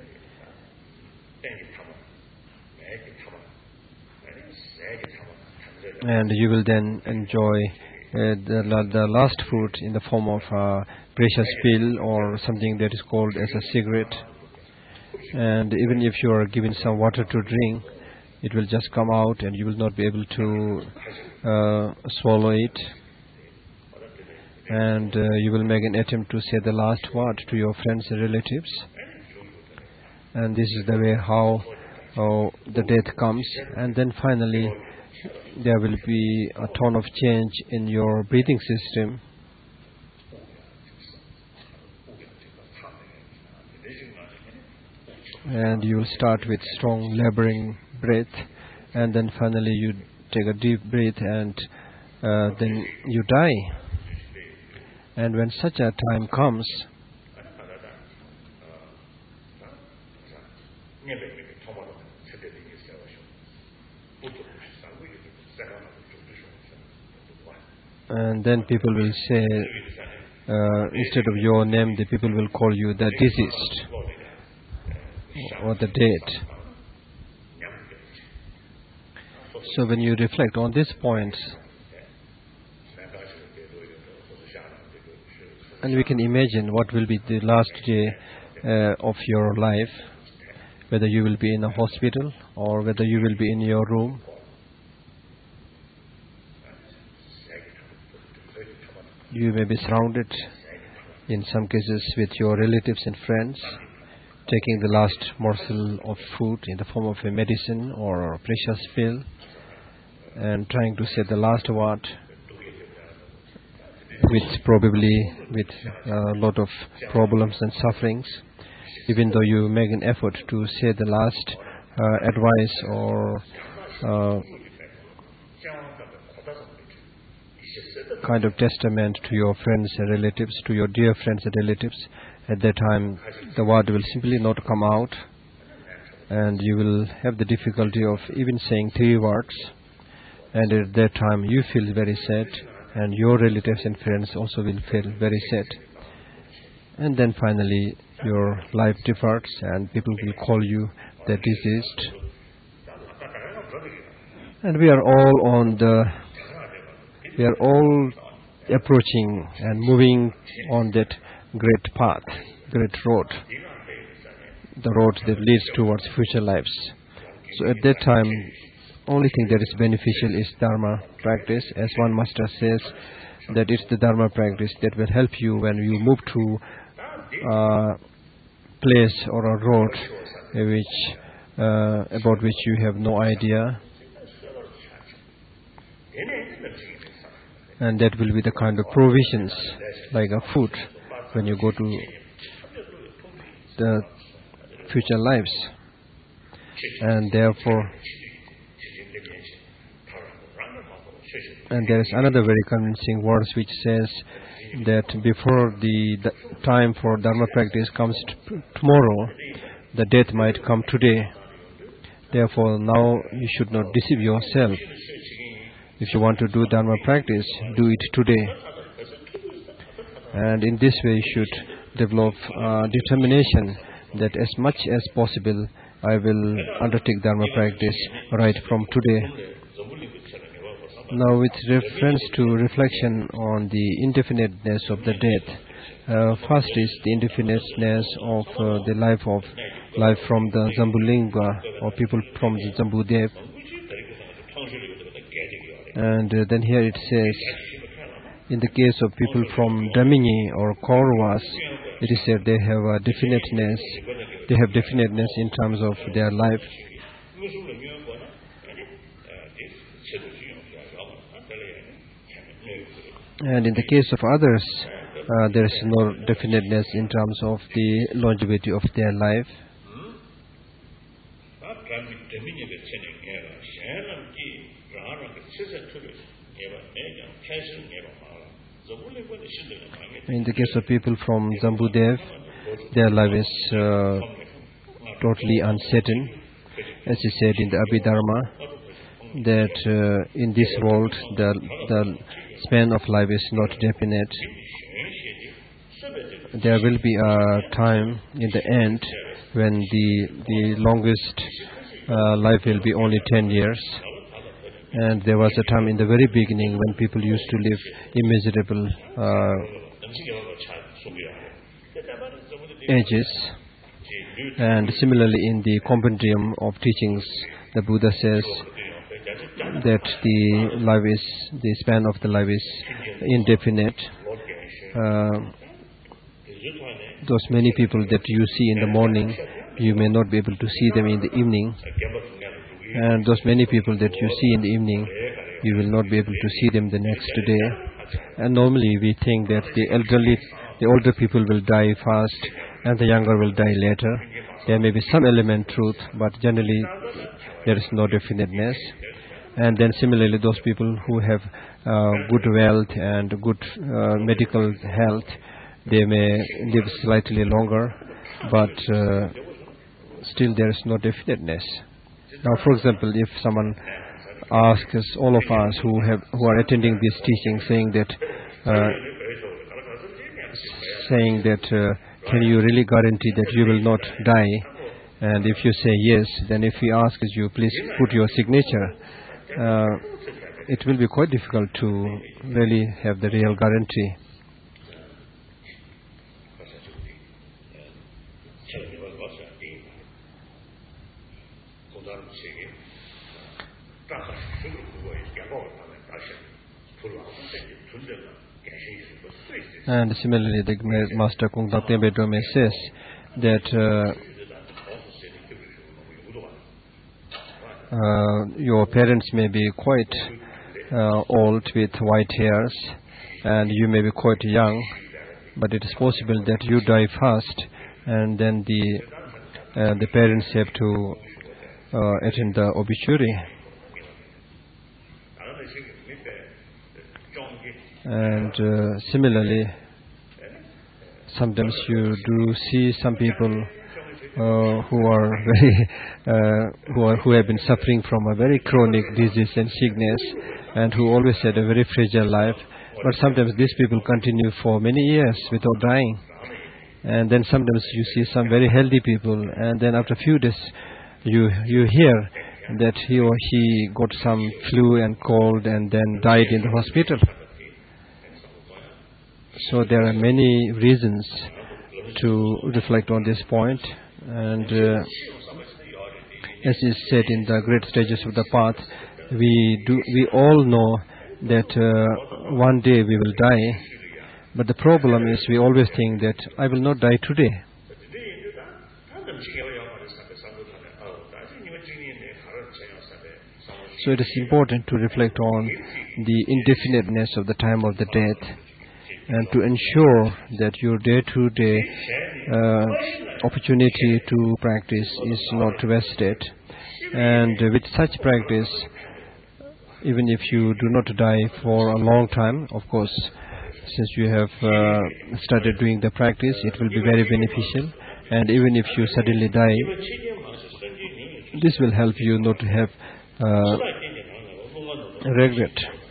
And you will then enjoy uh, the, the last fruit in the form of a precious pill or something that is called as a cigarette. And even if you are given some water to drink, it will just come out and you will not be able to uh, swallow it. And uh, you will make an attempt to say the last word to your friends and relatives. And this is the way how uh, the death comes. And then finally, there will be a ton of change in your breathing system. And you will start with strong laboring breath, and then finally you take a deep breath, and uh, then you die. And when such a time comes, and then people will say, uh, instead of your name, the people will call you the deceased or the dead. So when you reflect on these points, And we can imagine what will be the last day uh, of your life, whether you will be in a hospital or whether you will be in your room. You may be surrounded, in some cases, with your relatives and friends, taking the last morsel of food in the form of a medicine or a precious pill, and trying to say the last word, with probably with a lot of problems and sufferings. Even though you make an effort to say the last uh, advice or uh, kind of testament to your friends and relatives, to your dear friends and relatives, at that time the word will simply not come out, and you will have the difficulty of even saying three words, and at that time you feel very sad, and your relatives and friends also will feel very sad. And then finally your life departs, and people will call you the deceased. And we are all on the we are all approaching and moving on that great path, great road, the road that leads towards future lives. So at that time, only thing that is beneficial is Dharma practice. As one master says, that it's the Dharma practice that will help you when you move to a place or a road which uh, about which you have no idea. And that will be the kind of provisions, like a food, when you go to the future lives. And therefore, and there is another very convincing verse which says that before the, the time for Dharma practice comes t- tomorrow, the death might come today. Therefore, now you should not deceive yourself. If you want to do Dharma practice, do it today. And in this way, you should develop uh, determination that as much as possible, I will undertake Dharma practice right from today. Now, with reference to reflection on the indefiniteness of the death, uh, first is the indefiniteness of uh, the life of life from the Zambulinga, or people from the Zambudev. And uh, then here it says, in the case of people from Damini or Kauravas, it is said they have a definiteness, they have definiteness in terms of their life. And in the case of others, uh, there is no definiteness in terms of the longevity of their life. In the case of people from Zambudev, their life is uh, totally uncertain, as he said in the Abhidharma, that uh, in this world the, the span of life is not definite. There will be a time in the end when the the longest uh, life will be only ten years. And there was a time in the very beginning when people used to live immeasurable uh, ages. And similarly, in the compendium of teachings, the Buddha says that the life is, the span of the life is indefinite. Uh, those many people that you see in the morning, you may not be able to see them in the evening. And those many people that you see in the evening, you will not be able to see them the next day. And normally we think that the elderly, the older people will die first and the younger will die later. There may be some element truth, but generally there is no definiteness. And then similarly, those people who have uh, good wealth and good uh, medical health, they may live slightly longer, but uh, still there is no definiteness. Now, for example, if someone asks all of us who have who are attending this teaching, saying that, uh, saying that, uh, can you really guarantee that you will not die? And if you say yes, then if he asks you, please put your signature, uh, it will be quite difficult to really have the real guarantee. And similarly, the Master Kongdang Tenpa Drome says that uh, uh, your parents may be quite uh, old with white hairs, and you may be quite young, but it is possible that you die first, and then the uh, the parents have to uh, attend the obituary. And uh, similarly, sometimes you do see some people uh, who are very uh, who are who have been suffering from a very chronic disease and sickness, and who always had a very fragile life. But sometimes these people continue for many years without dying. And then sometimes you see some very healthy people, and then after a few days, you you hear that he or he got some flu and cold, and then died in the hospital. So there are many reasons to reflect on this point, and uh, as is said in the great stages of the path, we do we all know that uh, one day we will die, but the problem is we always think that I will not die today. So it is important to reflect on the indefiniteness of the time of the death, and to ensure that your day-to-day uh, opportunity to practice is not wasted. And with such practice, even if you do not die for a long time, of course, since you have uh, started doing the practice, it will be very beneficial. And even if you suddenly die, this will help you not to have uh, regret.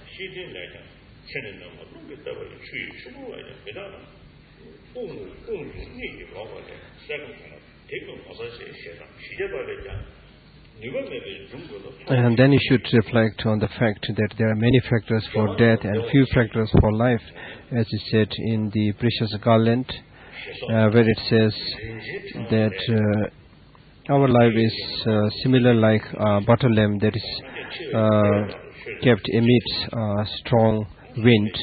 And then you should reflect on the fact that there are many factors for death and few factors for life, as is said in the Precious Garland, uh, where it says that uh, our life is uh, similar like a butter lamp that is uh, kept amidst a strong wind.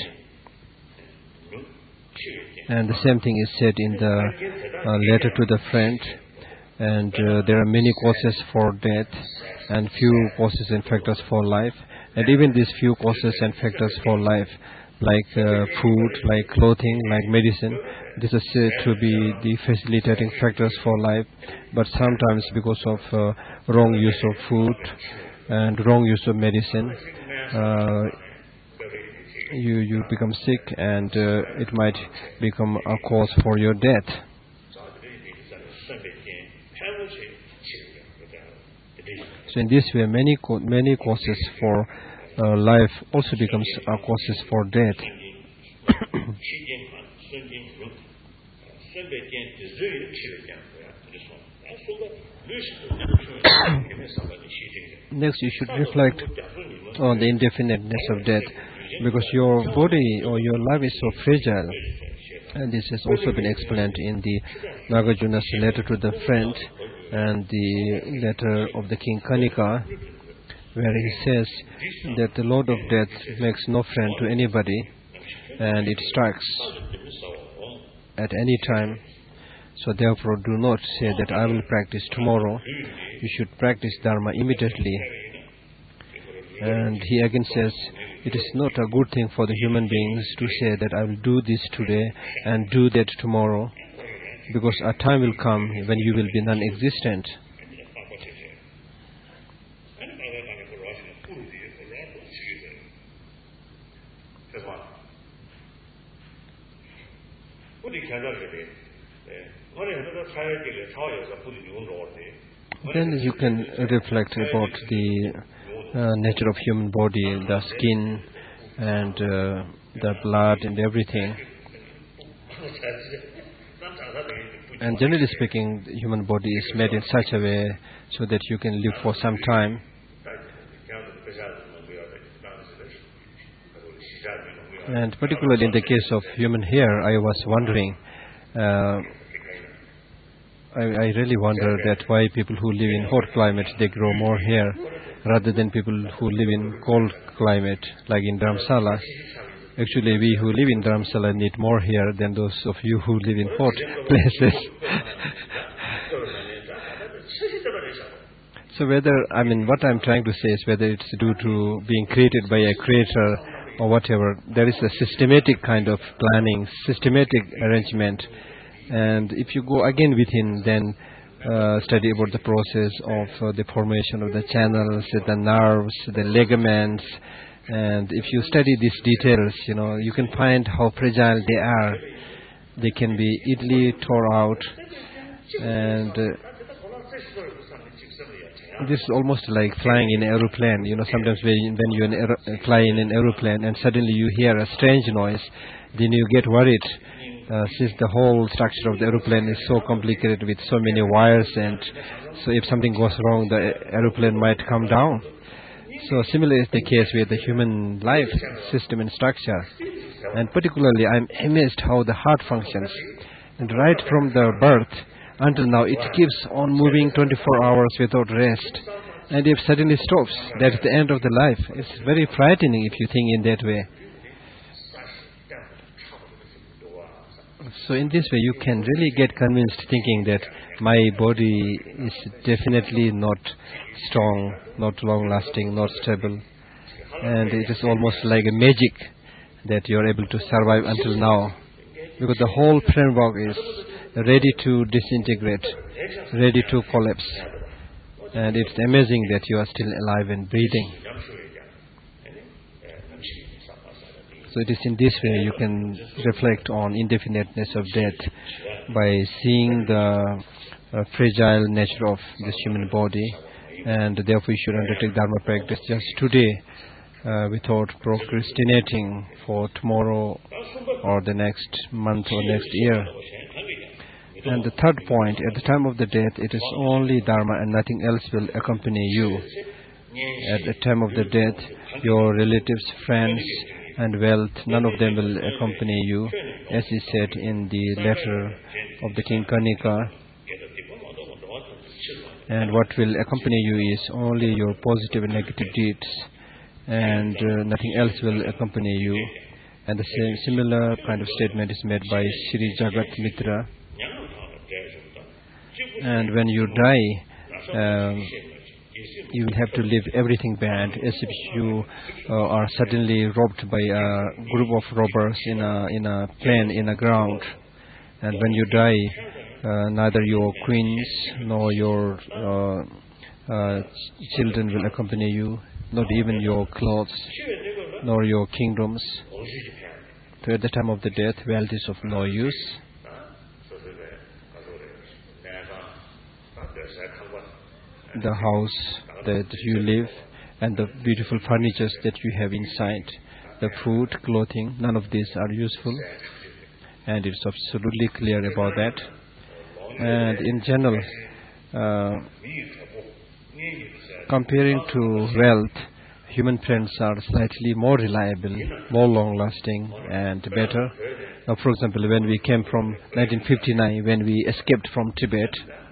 And the same thing is said in the uh, letter to the friend. And uh, there are many causes for death and few causes and factors for life. And even these few causes and factors for life, like uh, food, like clothing, like medicine, this is said to be the facilitating factors for life. But sometimes because of uh, wrong use of food and wrong use of medicine, uh, you, you become sick, and uh, it might become a cause for your death. So in this way, many many causes for uh, life also becomes uh, causes for death. Next, you should reflect on the indefiniteness of death, because your body or your life is so fragile. And this has also been explained in the Nagarjuna's letter to the friend and the letter of the King Kanika, where he says that the Lord of Death makes no friend to anybody, and it strikes at any time. So therefore, do not say that I will practice tomorrow. You should practice Dharma immediately. And he again says, it is not a good thing for the human beings to say that I will do this today and do that tomorrow, because a time will come when you will be non-existent. Then you can reflect about the uh, nature of human body, the skin and uh, the blood and everything. And generally speaking, the human body is made in such a way so that you can live for some time. And particularly in the case of human hair, I was wondering, uh, I, I really wonder that why people who live in hot climate, they grow more hair rather than people who live in cold climate, like in Dharamsala. Actually, we who live in Dharamsala need more hair than those of you who live in hot places. So whether, I mean, what I'm trying to say is whether it's due to being created by a creator or whatever, there is a systematic kind of planning, systematic arrangement. And if you go again within, then uh, study about the process of uh, the formation of the channels, the nerves, the ligaments. And if you study these details, you know, you can find how fragile they are. They can be easily tore out. And uh, this is almost like flying in an aeroplane. You know, sometimes when, when you aer- fly in an aeroplane and suddenly you hear a strange noise, then you get worried. Uh, since the whole structure of the aeroplane is so complicated with so many wires, and so if something goes wrong, the aeroplane might come down. So similar is the case with the human life system and structure. And particularly, I'm amazed how the heart functions. And right from the birth until now, it keeps on moving twenty-four hours without rest. And if suddenly stops, that's the end of the life. It's very frightening if you think in that way. So in this way, you can really get convinced thinking that my body is definitely not strong, not long-lasting, not stable. And it is almost like a magic that you are able to survive until now. Because the whole framework is ready to disintegrate, ready to collapse. And it's amazing that you are still alive and breathing. So it is in this way you can reflect on indefiniteness of death by seeing the uh, fragile nature of this human body, and therefore you should undertake Dharma practice just today uh, without procrastinating for tomorrow or the next month or next year. And the third point, at the time of the death, it is only Dharma and nothing else will accompany you. At the time of the death, your relatives, friends, and wealth, none of them will accompany you, as he said in the letter of the King Kanika. And what will accompany you is only your positive and negative deeds, and uh, nothing else will accompany you. And the same similar kind of statement is made by Sri Jagat Mitra. And when you die, um, you will have to leave everything behind, as if you uh, are suddenly robbed by a group of robbers in a in a plane in a ground. And when you die, uh, neither your queens nor your uh, uh, children will accompany you, not even your clothes, nor your kingdoms. So at the time of the death, wealth is of no use. The house that you live and the beautiful furnitures that you have inside, the food, clothing, none of these are useful, and it's absolutely clear about that. And in general, uh, comparing to wealth, human friends are slightly more reliable, more long-lasting, and better. Now, for example, when we came from nineteen fifty-nine, when we escaped from Tibet,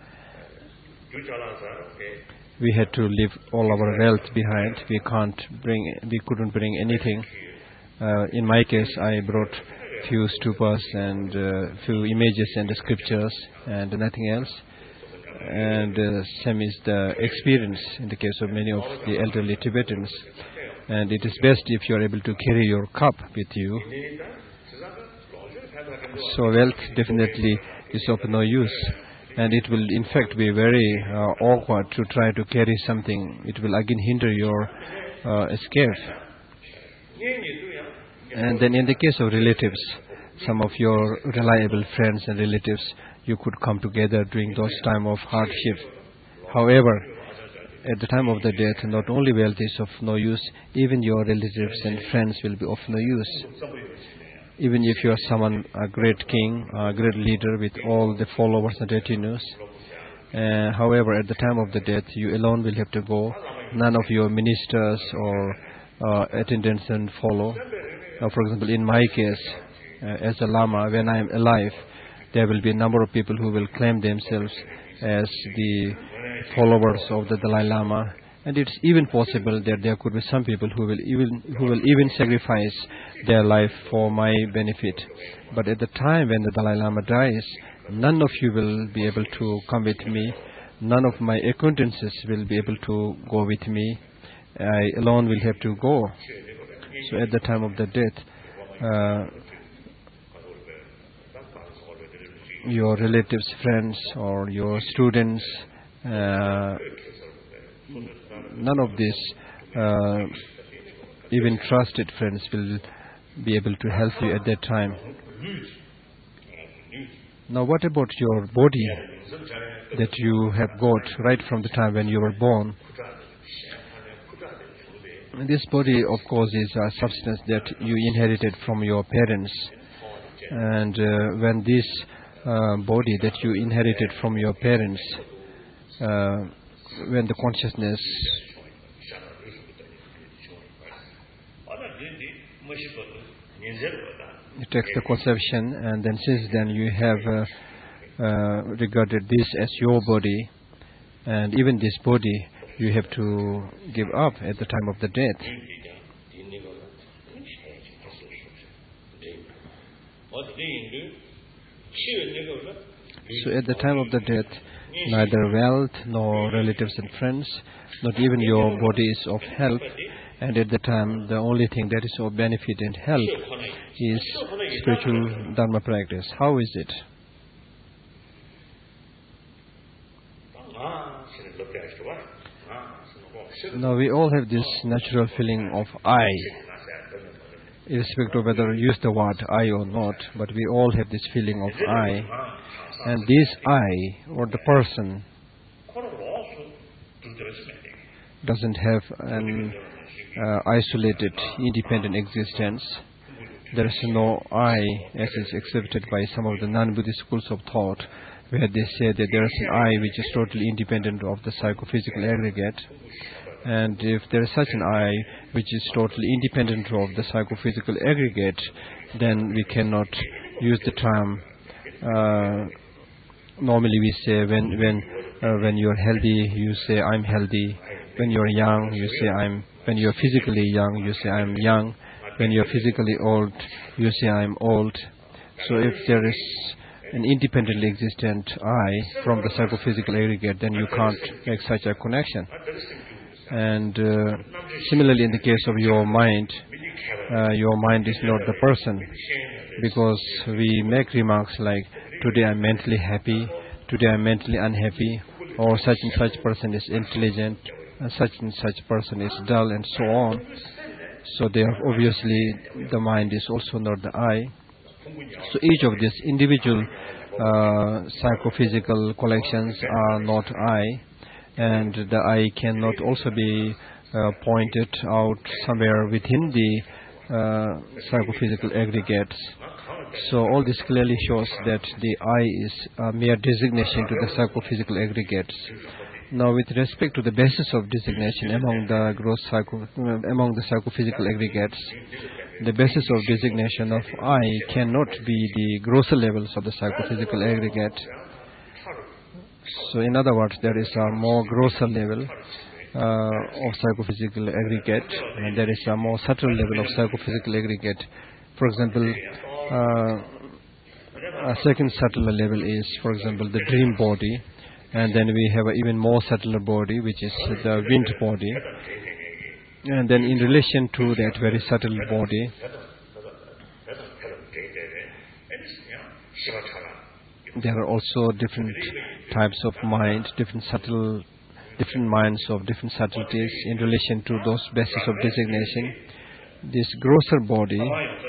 we had to leave all our wealth behind. We can't bring, we couldn't bring anything. Uh, in my case, I brought few stupas and uh, few images and the scriptures and nothing else. And uh, same is the experience in the case of many of the elderly Tibetans. And it is best if you are able to carry your cup with you. So wealth definitely is of no use. And it will, in fact, be very uh, awkward to try to carry something. It will again hinder your uh, escape. And then in the case of relatives, some of your reliable friends and relatives, you could come together during those time of hardship. However, at the time of the death, not only wealth is of no use, even your relatives and friends will be of no use. Even if you are someone, a great king, a great leader with all the followers and retinues. Uh, however, at the time of the death, you alone will have to go. None of your ministers or uh, attendants and follow. Now, for example, in my case, uh, as a Lama, when I am alive, there will be a number of people who will claim themselves as the followers of the Dalai Lama, and it's even possible that there could be some people who will even who will even sacrifice their life for my benefit. But at the time when the Dalai Lama dies, none of you will be able to come with me. None of my acquaintances will be able to go with me. I alone will have to go. So at the time of the death, uh, your relatives, friends, or your students, uh, none of these uh, even trusted friends will be able to help you at that time. Now, what about your body that you have got right from the time when you were born? This body, of course, is a substance that you inherited from your parents. And uh, when this uh, body that you inherited from your parents, uh, when the consciousness it takes the conception, and then since then you have uh, uh, regarded this as your body, and even this body you have to give up at the time of the death. So at the time of the death, neither wealth nor relatives and friends, not even your body is of help. And at the time, the only thing that is of benefit and help is spiritual Dharma practice. How is it? Now we all have this natural feeling of I, irrespective of whether you use the word I or not, but we all have this feeling of I. And this I, or the person, doesn't have an uh, isolated, independent existence. There is no I, as is accepted by some of the non-Buddhist schools of thought, where they say that there is an I which is totally independent of the psychophysical aggregate. And if there is such an I which is totally independent of the psychophysical aggregate, then we cannot use the term. Uh, normally we say when when uh, when you are healthy, you say I'm healthy. When you are young, you say I'm. When you are physically young, you say I'm young. When you are physically old, you say I'm old. So if there is an independently existent I from the psychophysical aggregate, then you can't make such a connection. And uh, similarly, in the case of your mind, uh, your mind is not the person, because we make remarks like, today I'm mentally happy, today I'm mentally unhappy, or such and such person is intelligent, and such and such person is dull, and so on. So there, obviously, the mind is also not the I. So each of these individual uh, psychophysical collections are not I. And the I cannot also be uh, pointed out somewhere within the uh, psychophysical aggregates. So all this clearly shows that the I is a mere designation to the psychophysical aggregates. Now, with respect to the basis of designation among the gross psycho, among the psychophysical aggregates, the basis of designation of I cannot be the grosser levels of the psychophysical aggregate. So, in other words, there is a more grosser level uh, of psychophysical aggregate, and there is a more subtle level of psychophysical aggregate. For example, uh, a second subtler level is, for example, the dream body, and then we have an even more subtler body, which is the wind body. And then, in relation to that very subtle body, there are also different types of mind, different subtle, different minds of different subtleties in relation to those bases of designation. This grosser body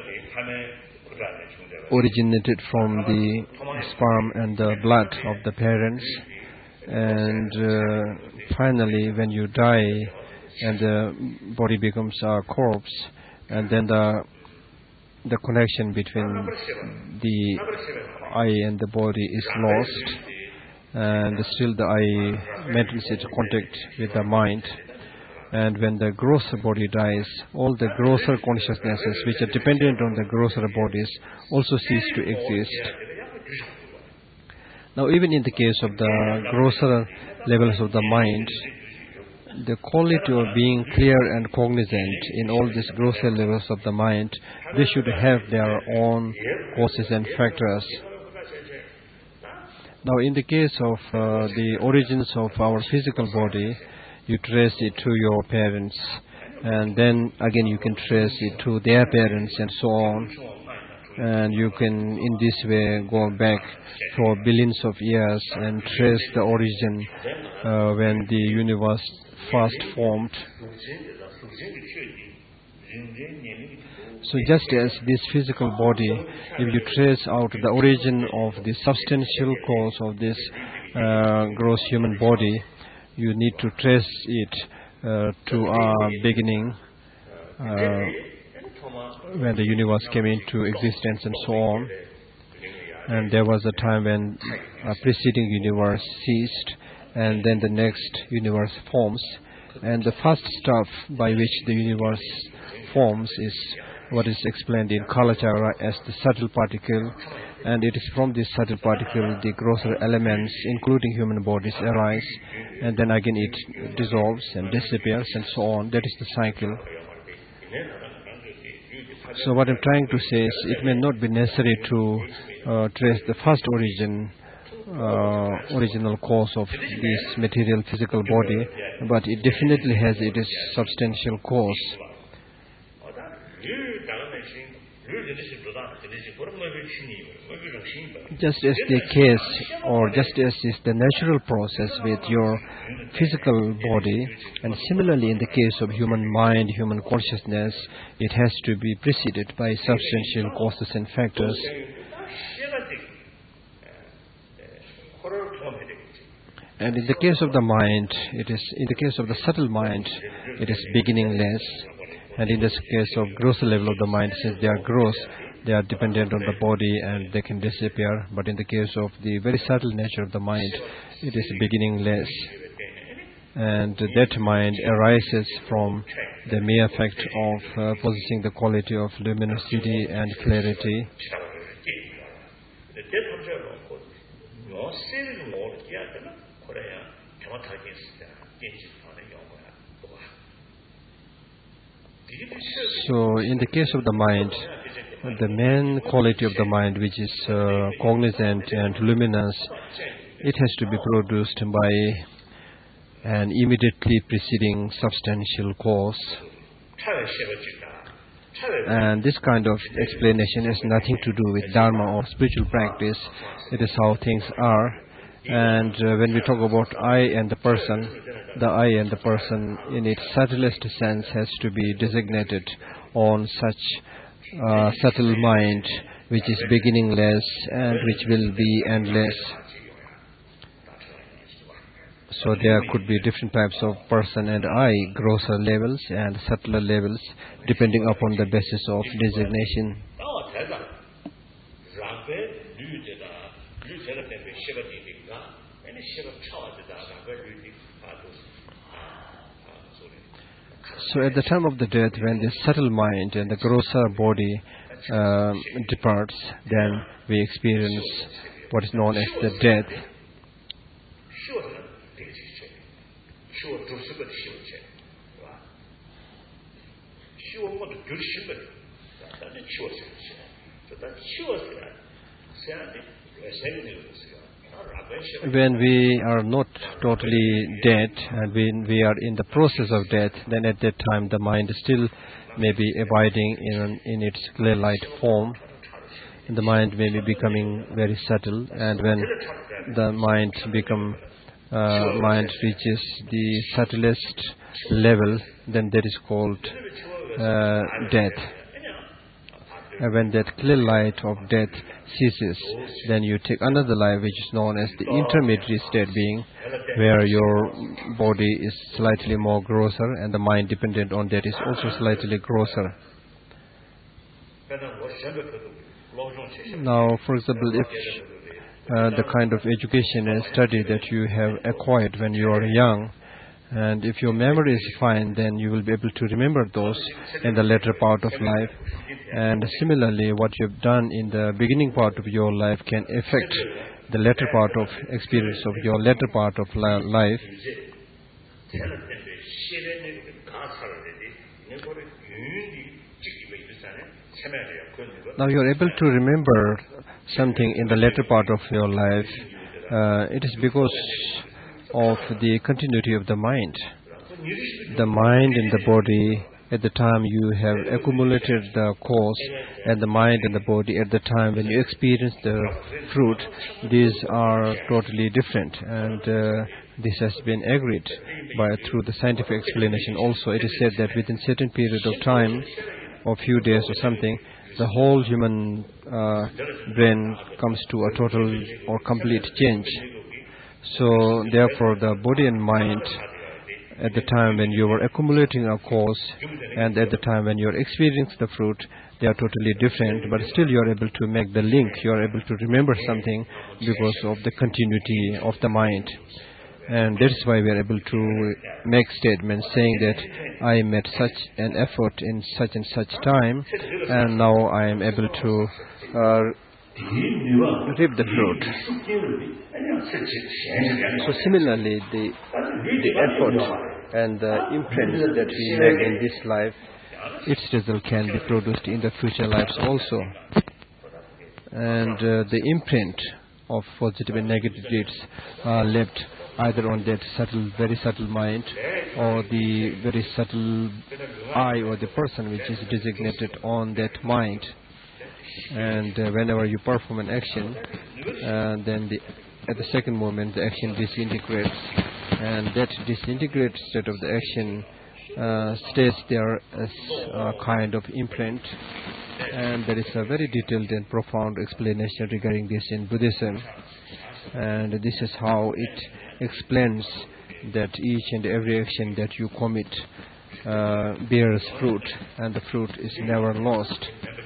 originated from the sperm and the blood of the parents, and uh, finally, when you die and the body becomes a corpse, and then the the connection between the I and the body is lost, and still the I maintains its contact with the mind. And when the grosser body dies, all the grosser consciousnesses which are dependent on the grosser bodies also cease to exist. Now, even in the case of the grosser levels of the mind, the quality of being clear and cognizant in all these grosser levels of the mind, they should have their own causes and factors. Now, in the case of uh, the origins of our physical body, you trace it to your parents, and then again you can trace it to their parents and so on. And you can, in this way, go back for billions of years and trace the origin uh, when the universe first formed. So just as this physical body, if you trace out the origin of the substantial cause of this uh, gross human body, you need to trace it uh, to our beginning, uh, when the universe came into existence and so on. And there was a time when a preceding universe ceased, and then the next universe forms. And the first stuff by which the universe forms is what is explained in Kalachagra as the subtle particle, and it is from this subtle particle the grosser elements, including human bodies, arise, and then again it dissolves and disappears and so on. That is the cycle. So what I'm trying to say is, it may not be necessary to uh, trace the first origin, uh, original cause of this material physical body, but it definitely has its substantial cause. Just as the case, or just as is the natural process with your physical body, and similarly in the case of human mind, human consciousness, it has to be preceded by substantial causes and factors. And in the case of the mind, it is in the case of the subtle mind, it is beginningless. And in this case of grosser level of the mind, since they are gross, they are dependent on the body and they can disappear. But in the case of the very subtle nature of the mind, it is beginningless. And that mind arises from the mere fact of uh, possessing the quality of luminosity and clarity. So, in the case of the mind, the main quality of the mind, which is uh, cognizant and luminous, it has to be produced by an immediately preceding substantial cause. And this kind of explanation has nothing to do with Dharma or spiritual practice. It is how things are. And uh, when we talk about I and the person, the I and the person in its subtlest sense has to be designated on such uh, subtle mind which is beginningless and which will be endless. So there could be different types of person and I, grosser levels and subtler levels, depending upon the basis of designation. So at the time of the death, when the subtle mind and the grosser body uh, departs, then we experience what is known as the death. When we are not totally dead and when we are in the process of death, then at that time the mind still may be abiding in, in its clear light form. And the mind may be becoming very subtle, and when the mind become uh, mind reaches the subtlest level, then that is called uh, death. And when that clear light of death ceases, then you take another life which is known as the intermediate state being, where your body is slightly more grosser and the mind dependent on that is also slightly grosser. Now, for example, if uh, the kind of education and study that you have acquired when you are young, and if your memory is fine, then you will be able to remember those in the later part of life. And similarly, what you have done in the beginning part of your life can affect the latter part of experience of your latter part of li- life. Now you are able to remember something in the latter part of your life. Uh, it is because of the continuity of the mind. The mind and the body, at the time you have accumulated the cause, and the mind and the body at the time when you experience the fruit, these are totally different, and uh, this has been agreed by through the scientific explanation. Also, it is said that within certain period of time, or few days or something, the whole human uh, brain comes to a total or complete change. So, therefore, the body and mind, at the time when you were accumulating a cause and at the time when you are experiencing the fruit, they are totally different, but still you are able to make the link, you are able to remember something because of the continuity of the mind. And that's why we are able to make statements saying that I made such an effort in such and such time, and now I am able to uh, reap the fruit. So similarly, the the effort and the imprint that we make in this life, its result can be produced in the future lives also. And uh, the imprint of positive and negative deeds are left either on that subtle, very subtle mind, or the very subtle I or the person which is designated on that mind. And uh, whenever you perform an action, uh, then the, at the second moment the action disintegrates, and that disintegrated state of the action uh, stays there as a kind of imprint. And there is a very detailed and profound explanation regarding this in Buddhism, and this is how it explains that each and every action that you commit uh, bears fruit, and the fruit is never lost.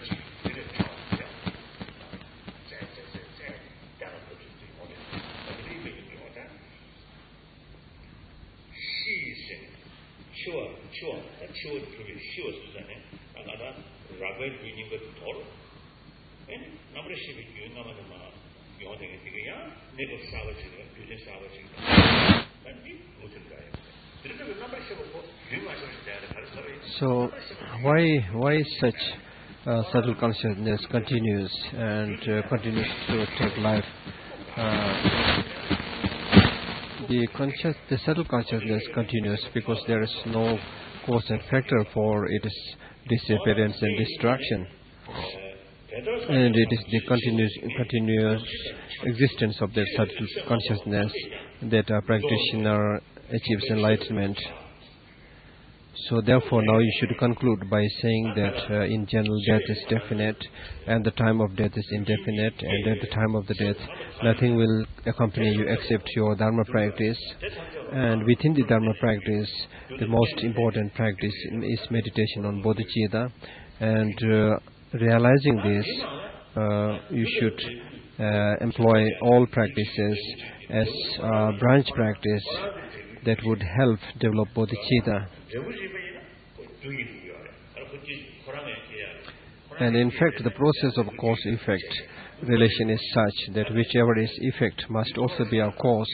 So why why such uh, subtle consciousness continues and uh, continues to take life? Uh, the conscious, the subtle consciousness continues because there is no cause and factor for its disappearance and destruction, and it is the continuous continuous existence of that subtle consciousness that a practitioner achieves enlightenment. So therefore now you should conclude by saying that uh, in general death is definite, and the time of death is indefinite, and at the time of the death nothing will accompany you except your Dharma practice. And within the Dharma practice, the most important practice is meditation on bodhicitta, and uh, realizing this, uh, you should uh, employ all practices as a branch practice that would help develop bodhicitta. And in fact, the process of cause-effect relation is such that whichever is effect must also be a cause.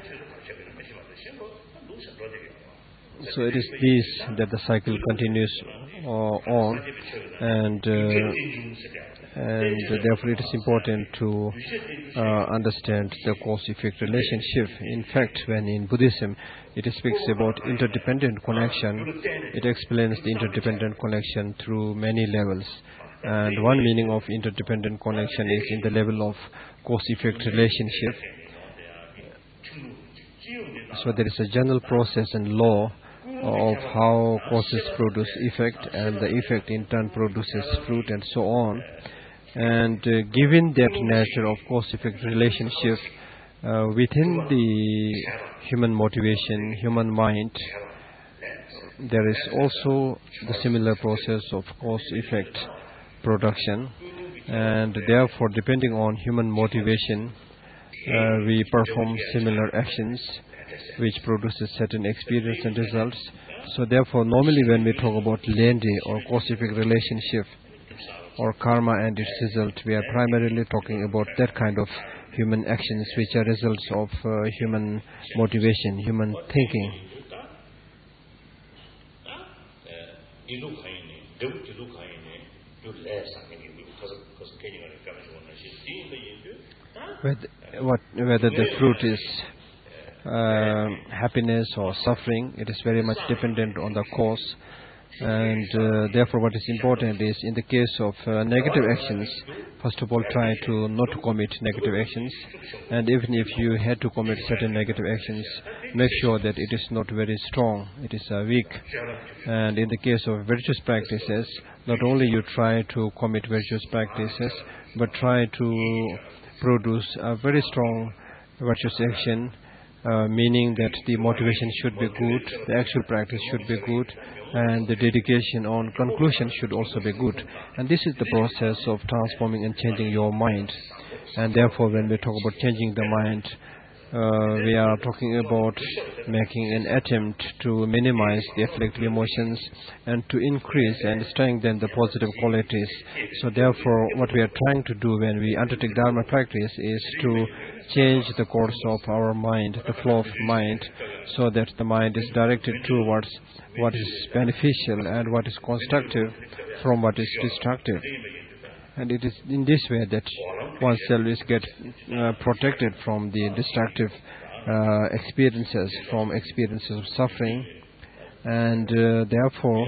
So it is this that the cycle continues uh, on, and uh, and therefore it is important to uh, understand the cause-effect relationship. In fact, when in Buddhism it speaks about interdependent connection, it explains the interdependent connection through many levels. And one meaning of interdependent connection is in the level of cause-effect relationship. So there is a general process and law of how causes produce effect, and the effect in turn produces fruit, and so on. And uh, given that nature of cause-effect relationship, uh, within the human motivation, human mind, there is also the similar process of cause-effect production, and therefore depending on human motivation, uh, we perform similar actions which produces certain experience and results. So therefore normally when we talk about lendi or cause-effect relationship or karma and its result, we are primarily talking about that kind of human actions, which are results of uh, human motivation, human thinking. Whether, what, whether the fruit is uh, happiness or suffering, it is very much dependent on the cause. And uh, therefore what is important is, in the case of uh, negative actions, first of all try to not to commit negative actions, and even if you had to commit certain negative actions, make sure that it is not very strong, it is uh, weak. And in the case of virtuous practices, not only you try to commit virtuous practices, but try to produce a very strong virtuous action, uh, meaning that the motivation should be good, the actual practice should be good, and the dedication on conclusion should also be good. And this is the process of transforming and changing your mind. And therefore, when we talk about changing the mind, uh, we are talking about making an attempt to minimize the afflictive emotions and to increase and strengthen the positive qualities. So therefore, what we are trying to do when we undertake Dharma practice is to change the course of our mind, the flow of mind, so that the mind is directed towards what is beneficial and what is constructive from what is destructive. And it is in this way that oneself is get uh, protected from the destructive uh, experiences, from experiences of suffering. And uh, therefore,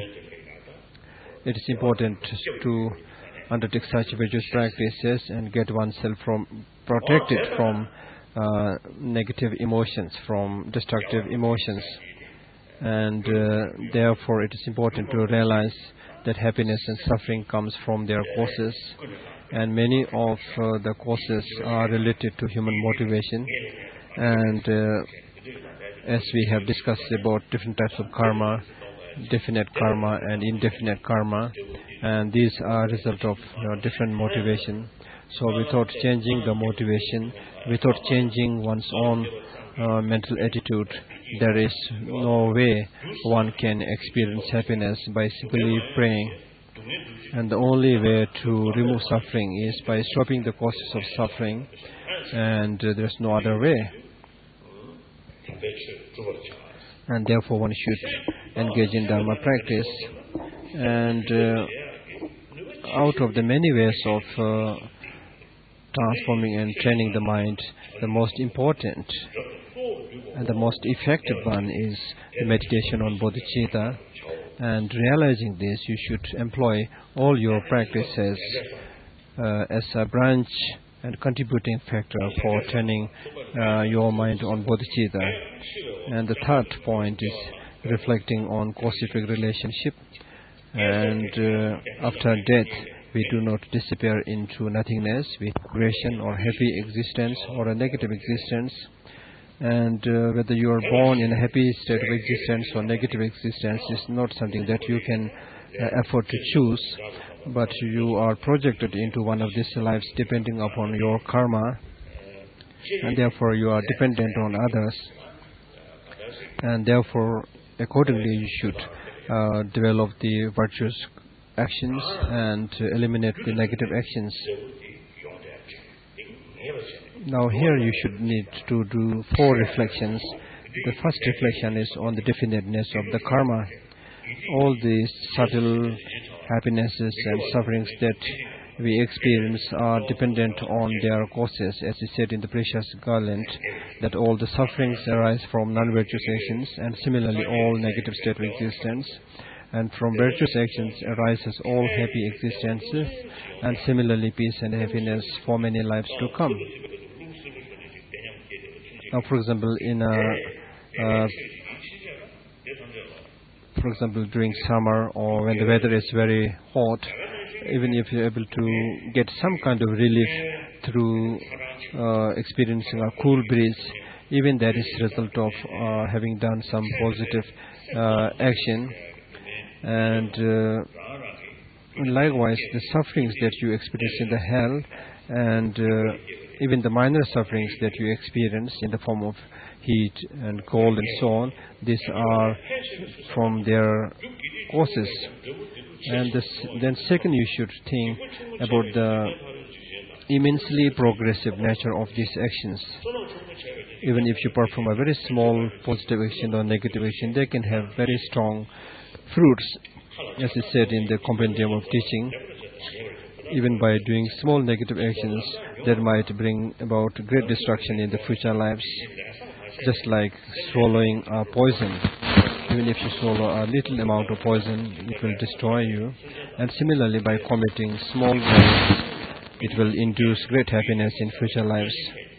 it is important to undertake such virtuous practices and get oneself from protected from uh, negative emotions, from destructive emotions. And uh, therefore it is important to realize that happiness and suffering comes from their causes, and many of uh, the causes are related to human motivation. And uh, as we have discussed about different types of karma, definite karma and indefinite karma, and these are result of uh, different motivation. So without changing the motivation, without changing one's own uh, mental attitude, there is no way one can experience happiness by simply praying. And the only way to remove suffering is by stopping the causes of suffering, and uh, there is no other way. And therefore one should engage in Dharma practice. And uh, out of the many ways of uh, transforming and training the mind, the most important and the most effective one is the meditation on bodhicitta. And realizing this, you should employ all your practices uh, as a branch and contributing factor for training uh, your mind on bodhicitta. And the third point is reflecting on cause-effect relationship. And uh, after death, we do not disappear into nothingness, with aggression or happy existence or a negative existence. And uh, whether you are born in a happy state of existence or negative existence is not something that you can uh, afford to choose, but you are projected into one of these lives depending upon your karma, and therefore you are dependent on others, and therefore accordingly you should uh, develop the virtuous actions and uh, eliminate the negative actions. Now here you should need to do four reflections. The first reflection is on the definiteness of the karma. All these subtle happinesses and sufferings that we experience are dependent on their causes, as he said in the precious garland, that all the sufferings arise from non-virtuous actions, and similarly all negative state of existence. And from virtuous actions arises all happy existences, and similarly peace and happiness for many lives to come. Now, for example, in a, uh, for example, during summer or when the weather is very hot, even if you're able to get some kind of relief through uh, experiencing a cool breeze, even that is the result of uh, having done some positive uh, action. And uh, likewise, the sufferings that you experience in the hell, and uh, even the minor sufferings that you experience in the form of heat and cold and so on, these are from their causes. And this, then second, you should think about the immensely progressive nature of these actions. Even if you perform a very small positive action or negative action, they can have very strong fruits, as is said in the compendium of teaching. Even by doing small negative actions, that might bring about great destruction in the future lives. Just like swallowing a poison. Even if you swallow a little amount of poison, it will destroy you. And similarly, by committing small crimes, it will induce great happiness in future lives.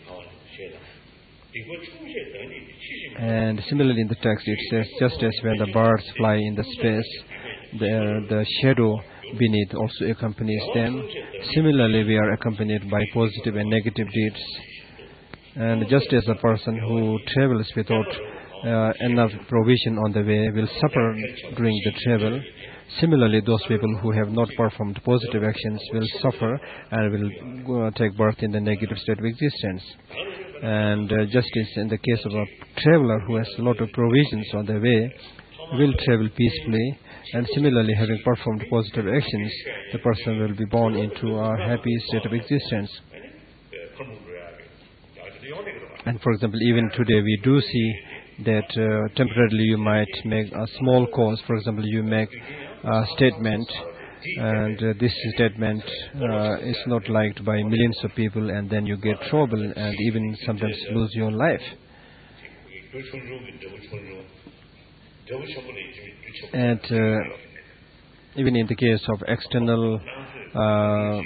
And similarly in the text it says, just as when the birds fly in the space, the, the shadow beneath also accompanies them. Similarly, we are accompanied by positive and negative deeds. And just as a person who travels without uh, enough provision on the way will suffer during the travel, similarly those people who have not performed positive actions will suffer and will go, take birth in the negative state of existence. And uh, just as in the case of a traveler who has a lot of provisions on the way, will travel peacefully. And similarly, having performed positive actions, the person will be born into a happy state of existence. And for example, even today we do see that uh, temporarily you might make a small cause. For example, you make a statement, and uh, this statement uh, is not liked by millions of people, and then you get trouble and even sometimes lose your life. And uh, even in the case of external uh,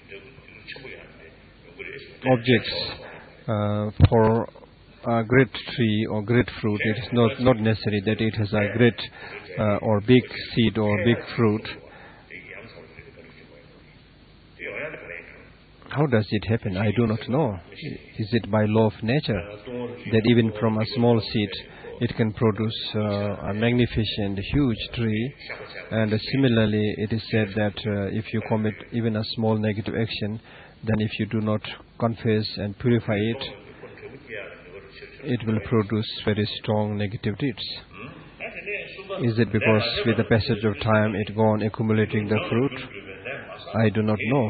objects, uh, for a great tree or great fruit, it is not, not necessary that it has a great uh, or big seed or big fruit. How does it happen? I do not know. Is it by law of nature that even from a small seed it can produce uh, a magnificent, huge tree? And uh, similarly, it is said that uh, if you commit even a small negative action, then if you do not confess and purify it, it will produce very strong negative deeds. Is it because with the passage of time it go on accumulating the fruit? I do not know.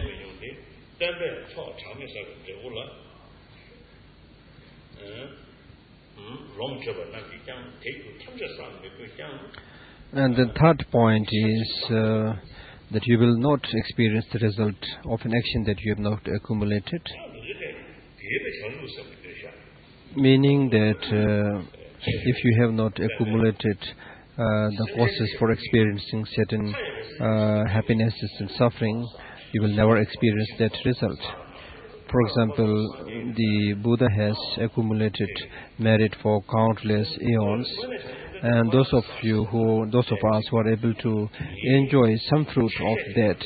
And the third point is uh, that you will not experience the result of an action that you have not accumulated. Meaning that uh, if you have not accumulated uh, the causes for experiencing certain uh, happinesses and suffering, you will never experience that result. For example, the Buddha has accumulated merit for countless eons, and those of you who, those of us who are able to enjoy some fruit of that,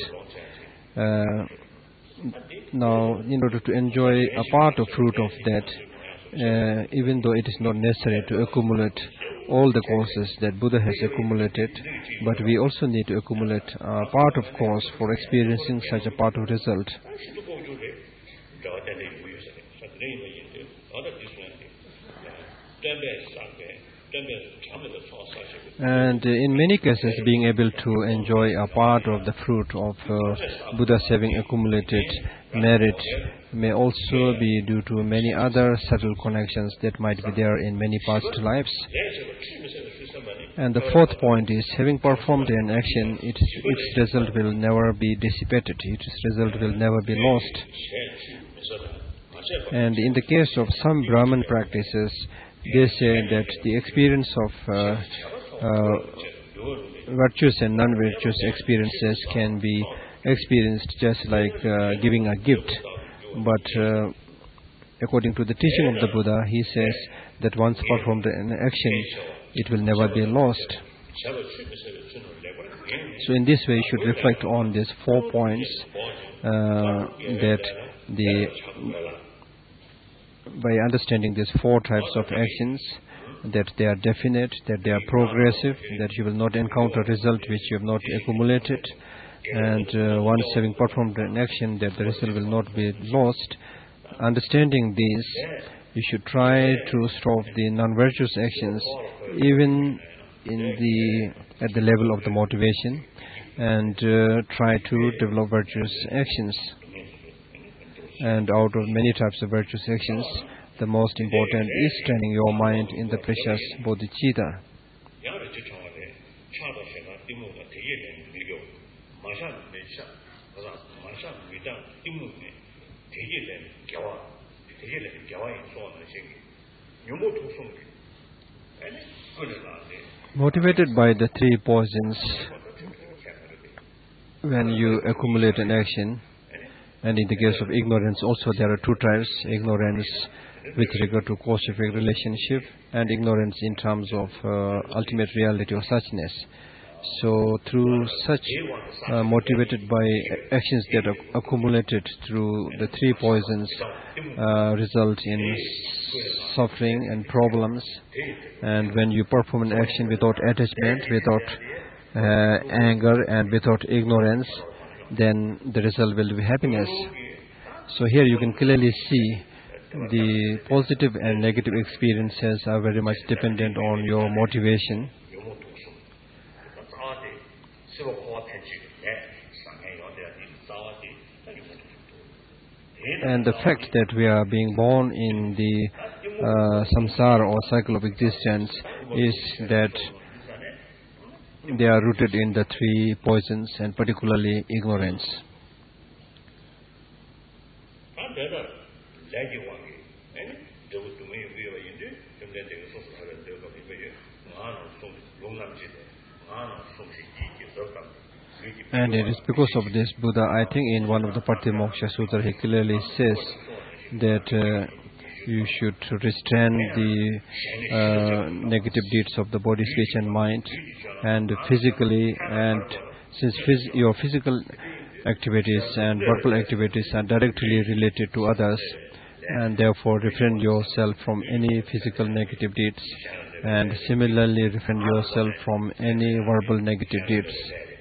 uh, now in order to enjoy a part of fruit of that, uh, even though it is not necessary to accumulate all the causes that Buddha has accumulated, but we also need to accumulate a part of cause for experiencing such a part of result. And uh, in many cases, being able to enjoy a part of the fruit of uh, Buddha's having accumulated merit may also be due to many other subtle connections that might be there in many past lives. And the fourth point is, having performed an action, its, its result will never be dissipated, its result will never be lost. And in the case of some Brahman practices, they say that the experience of uh, uh, virtuous and non-virtuous experiences can be experienced just like uh, giving a gift. But uh, according to the teaching of the Buddha, he says that once performed an action, it will never be lost. So in this way, you should reflect on these four points, uh, that the by understanding these four types of actions, that they are definite, that they are progressive, that you will not encounter a result which you have not accumulated, and uh, once having performed an action, that the result will not be lost. Understanding this, you should try to stop the non-virtuous actions, even in the at the level of the motivation, and uh, try to develop virtuous actions. And out of many types of virtuous actions, the most important is training your mind in the precious bodhicitta. Motivated by the three poisons, when you accumulate an action, and in the case of ignorance also there are two types, ignorance with regard to cause-effect relationship and ignorance in terms of uh, ultimate reality or suchness. So through such uh, motivated by actions that are accumulated through the three poisons uh, result in suffering and problems, and when you perform an action without attachment, without uh, anger and without ignorance, then the result will be happiness. So here you can clearly see the positive and negative experiences are very much dependent on your motivation. And the fact that we are being born in the uh, samsara or cycle of existence is that they are rooted in the three poisons, and particularly ignorance. And it is because of this Buddha, I think in one of the Patimoksha Sutra, he clearly says that uh, you should restrain the uh, negative deeds of the body, speech and mind, and physically, and since phys your physical activities and verbal activities are directly related to others, and therefore refrain yourself from any physical negative deeds, and similarly refrain yourself from any verbal negative deeds.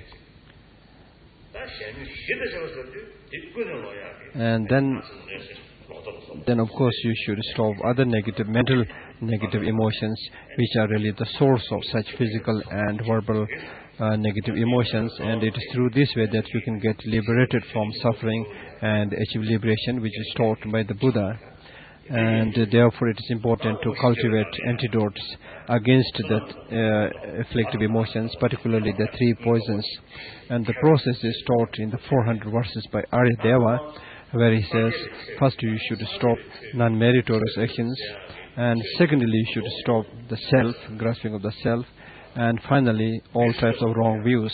And then then of course you should stop other negative, mental negative emotions, which are really the source of such physical and verbal uh, negative emotions. And it is through this way that you can get liberated from suffering and achieve liberation, which is taught by the Buddha. And uh, therefore it is important to cultivate antidotes against the uh, afflictive emotions, particularly the three poisons. And the process is taught in the four hundred verses by Aryadeva, where he says, first you should stop non-meritorious actions, and secondly you should stop the self, grasping of the self, and finally all types of wrong views.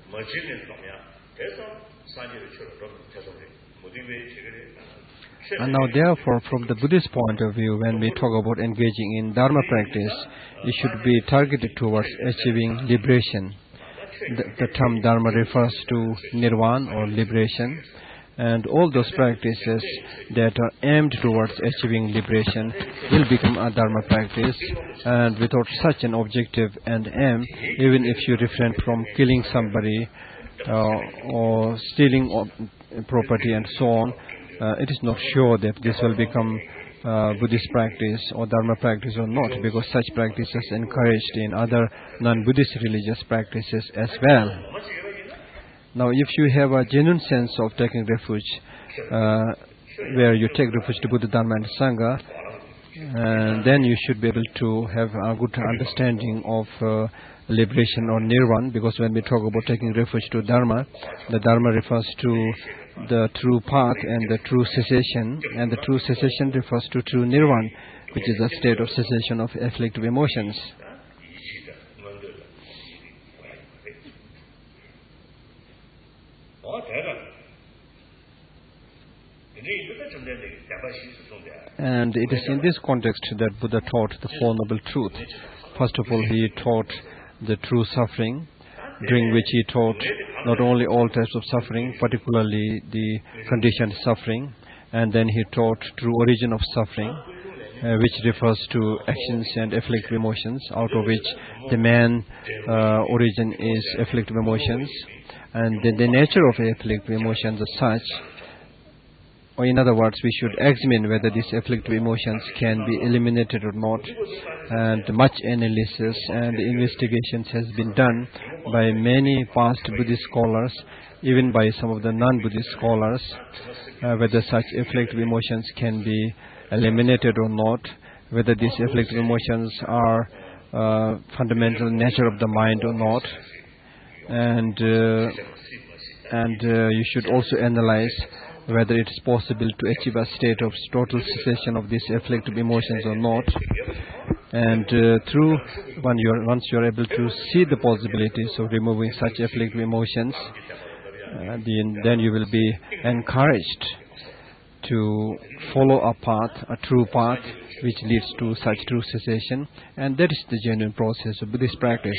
And now therefore, from the Buddhist point of view, when we talk about engaging in Dharma practice, it should be targeted towards achieving liberation. The, the term Dharma refers to Nirvana or liberation, and all those practices that are aimed towards achieving liberation will become a Dharma practice. And without such an objective and aim, even if you refrain from killing somebody uh, or stealing property and so on, uh, it is not sure that this will become uh, Buddhist practice or Dharma practice or not, because such practices are encouraged in other non-Buddhist religious practices as well. Now, if you have a genuine sense of taking refuge, uh, where you take refuge to Buddha, Dharma and Sangha, and then you should be able to have a good understanding of uh, liberation or nirvana, because when we talk about taking refuge to Dharma, the Dharma refers to the true path and the true cessation, and the true cessation refers to true nirvana, which is a state of cessation of afflictive emotions. And it is in this context that Buddha taught the Four Noble Truths. First of all, he taught the true suffering, during which he taught not only all types of suffering, particularly the conditioned suffering, and then he taught true origin of suffering, uh, which refers to actions and afflictive emotions, out of which the main uh, origin is afflictive emotions, and then the nature of afflictive emotions as such, Or in other words, we should examine whether these afflictive emotions can be eliminated or not. And much analysis and investigations has been done by many past Buddhist scholars, even by some of the non-Buddhist scholars, uh, whether such afflictive emotions can be eliminated or not, whether these afflictive emotions are uh, fundamental nature of the mind or not. And uh, and uh, you should also analyze whether it is possible to achieve a state of total cessation of these afflictive emotions or not. And uh, through when you are, once you are able to see the possibilities of removing such afflictive emotions, uh, then, then you will be encouraged to follow a path, a true path, which leads to such true cessation. And that is the genuine process of Buddhist practice.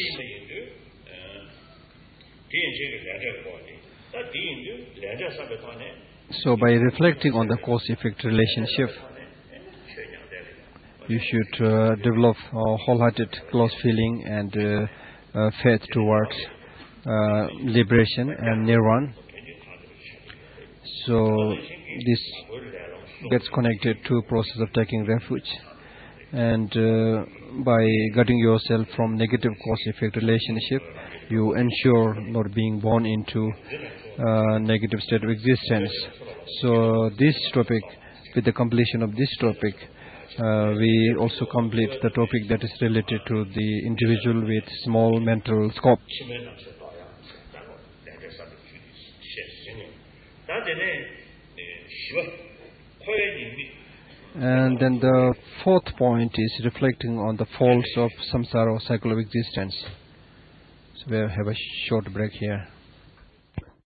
So by reflecting on the cause-effect relationship, you should uh, develop a wholehearted close feeling and uh, uh, faith towards uh, liberation and nirvana. So this gets connected to a process of taking refuge. And uh, by guarding yourself from negative cause-effect relationship, you ensure not being born into uh, negative state of existence. So this topic, with the completion of this topic, uh, we also complete the topic that is related to the individual with small mental scope. And then the fourth point is reflecting on the faults of samsara or cycle of existence. So we'll have a short break here.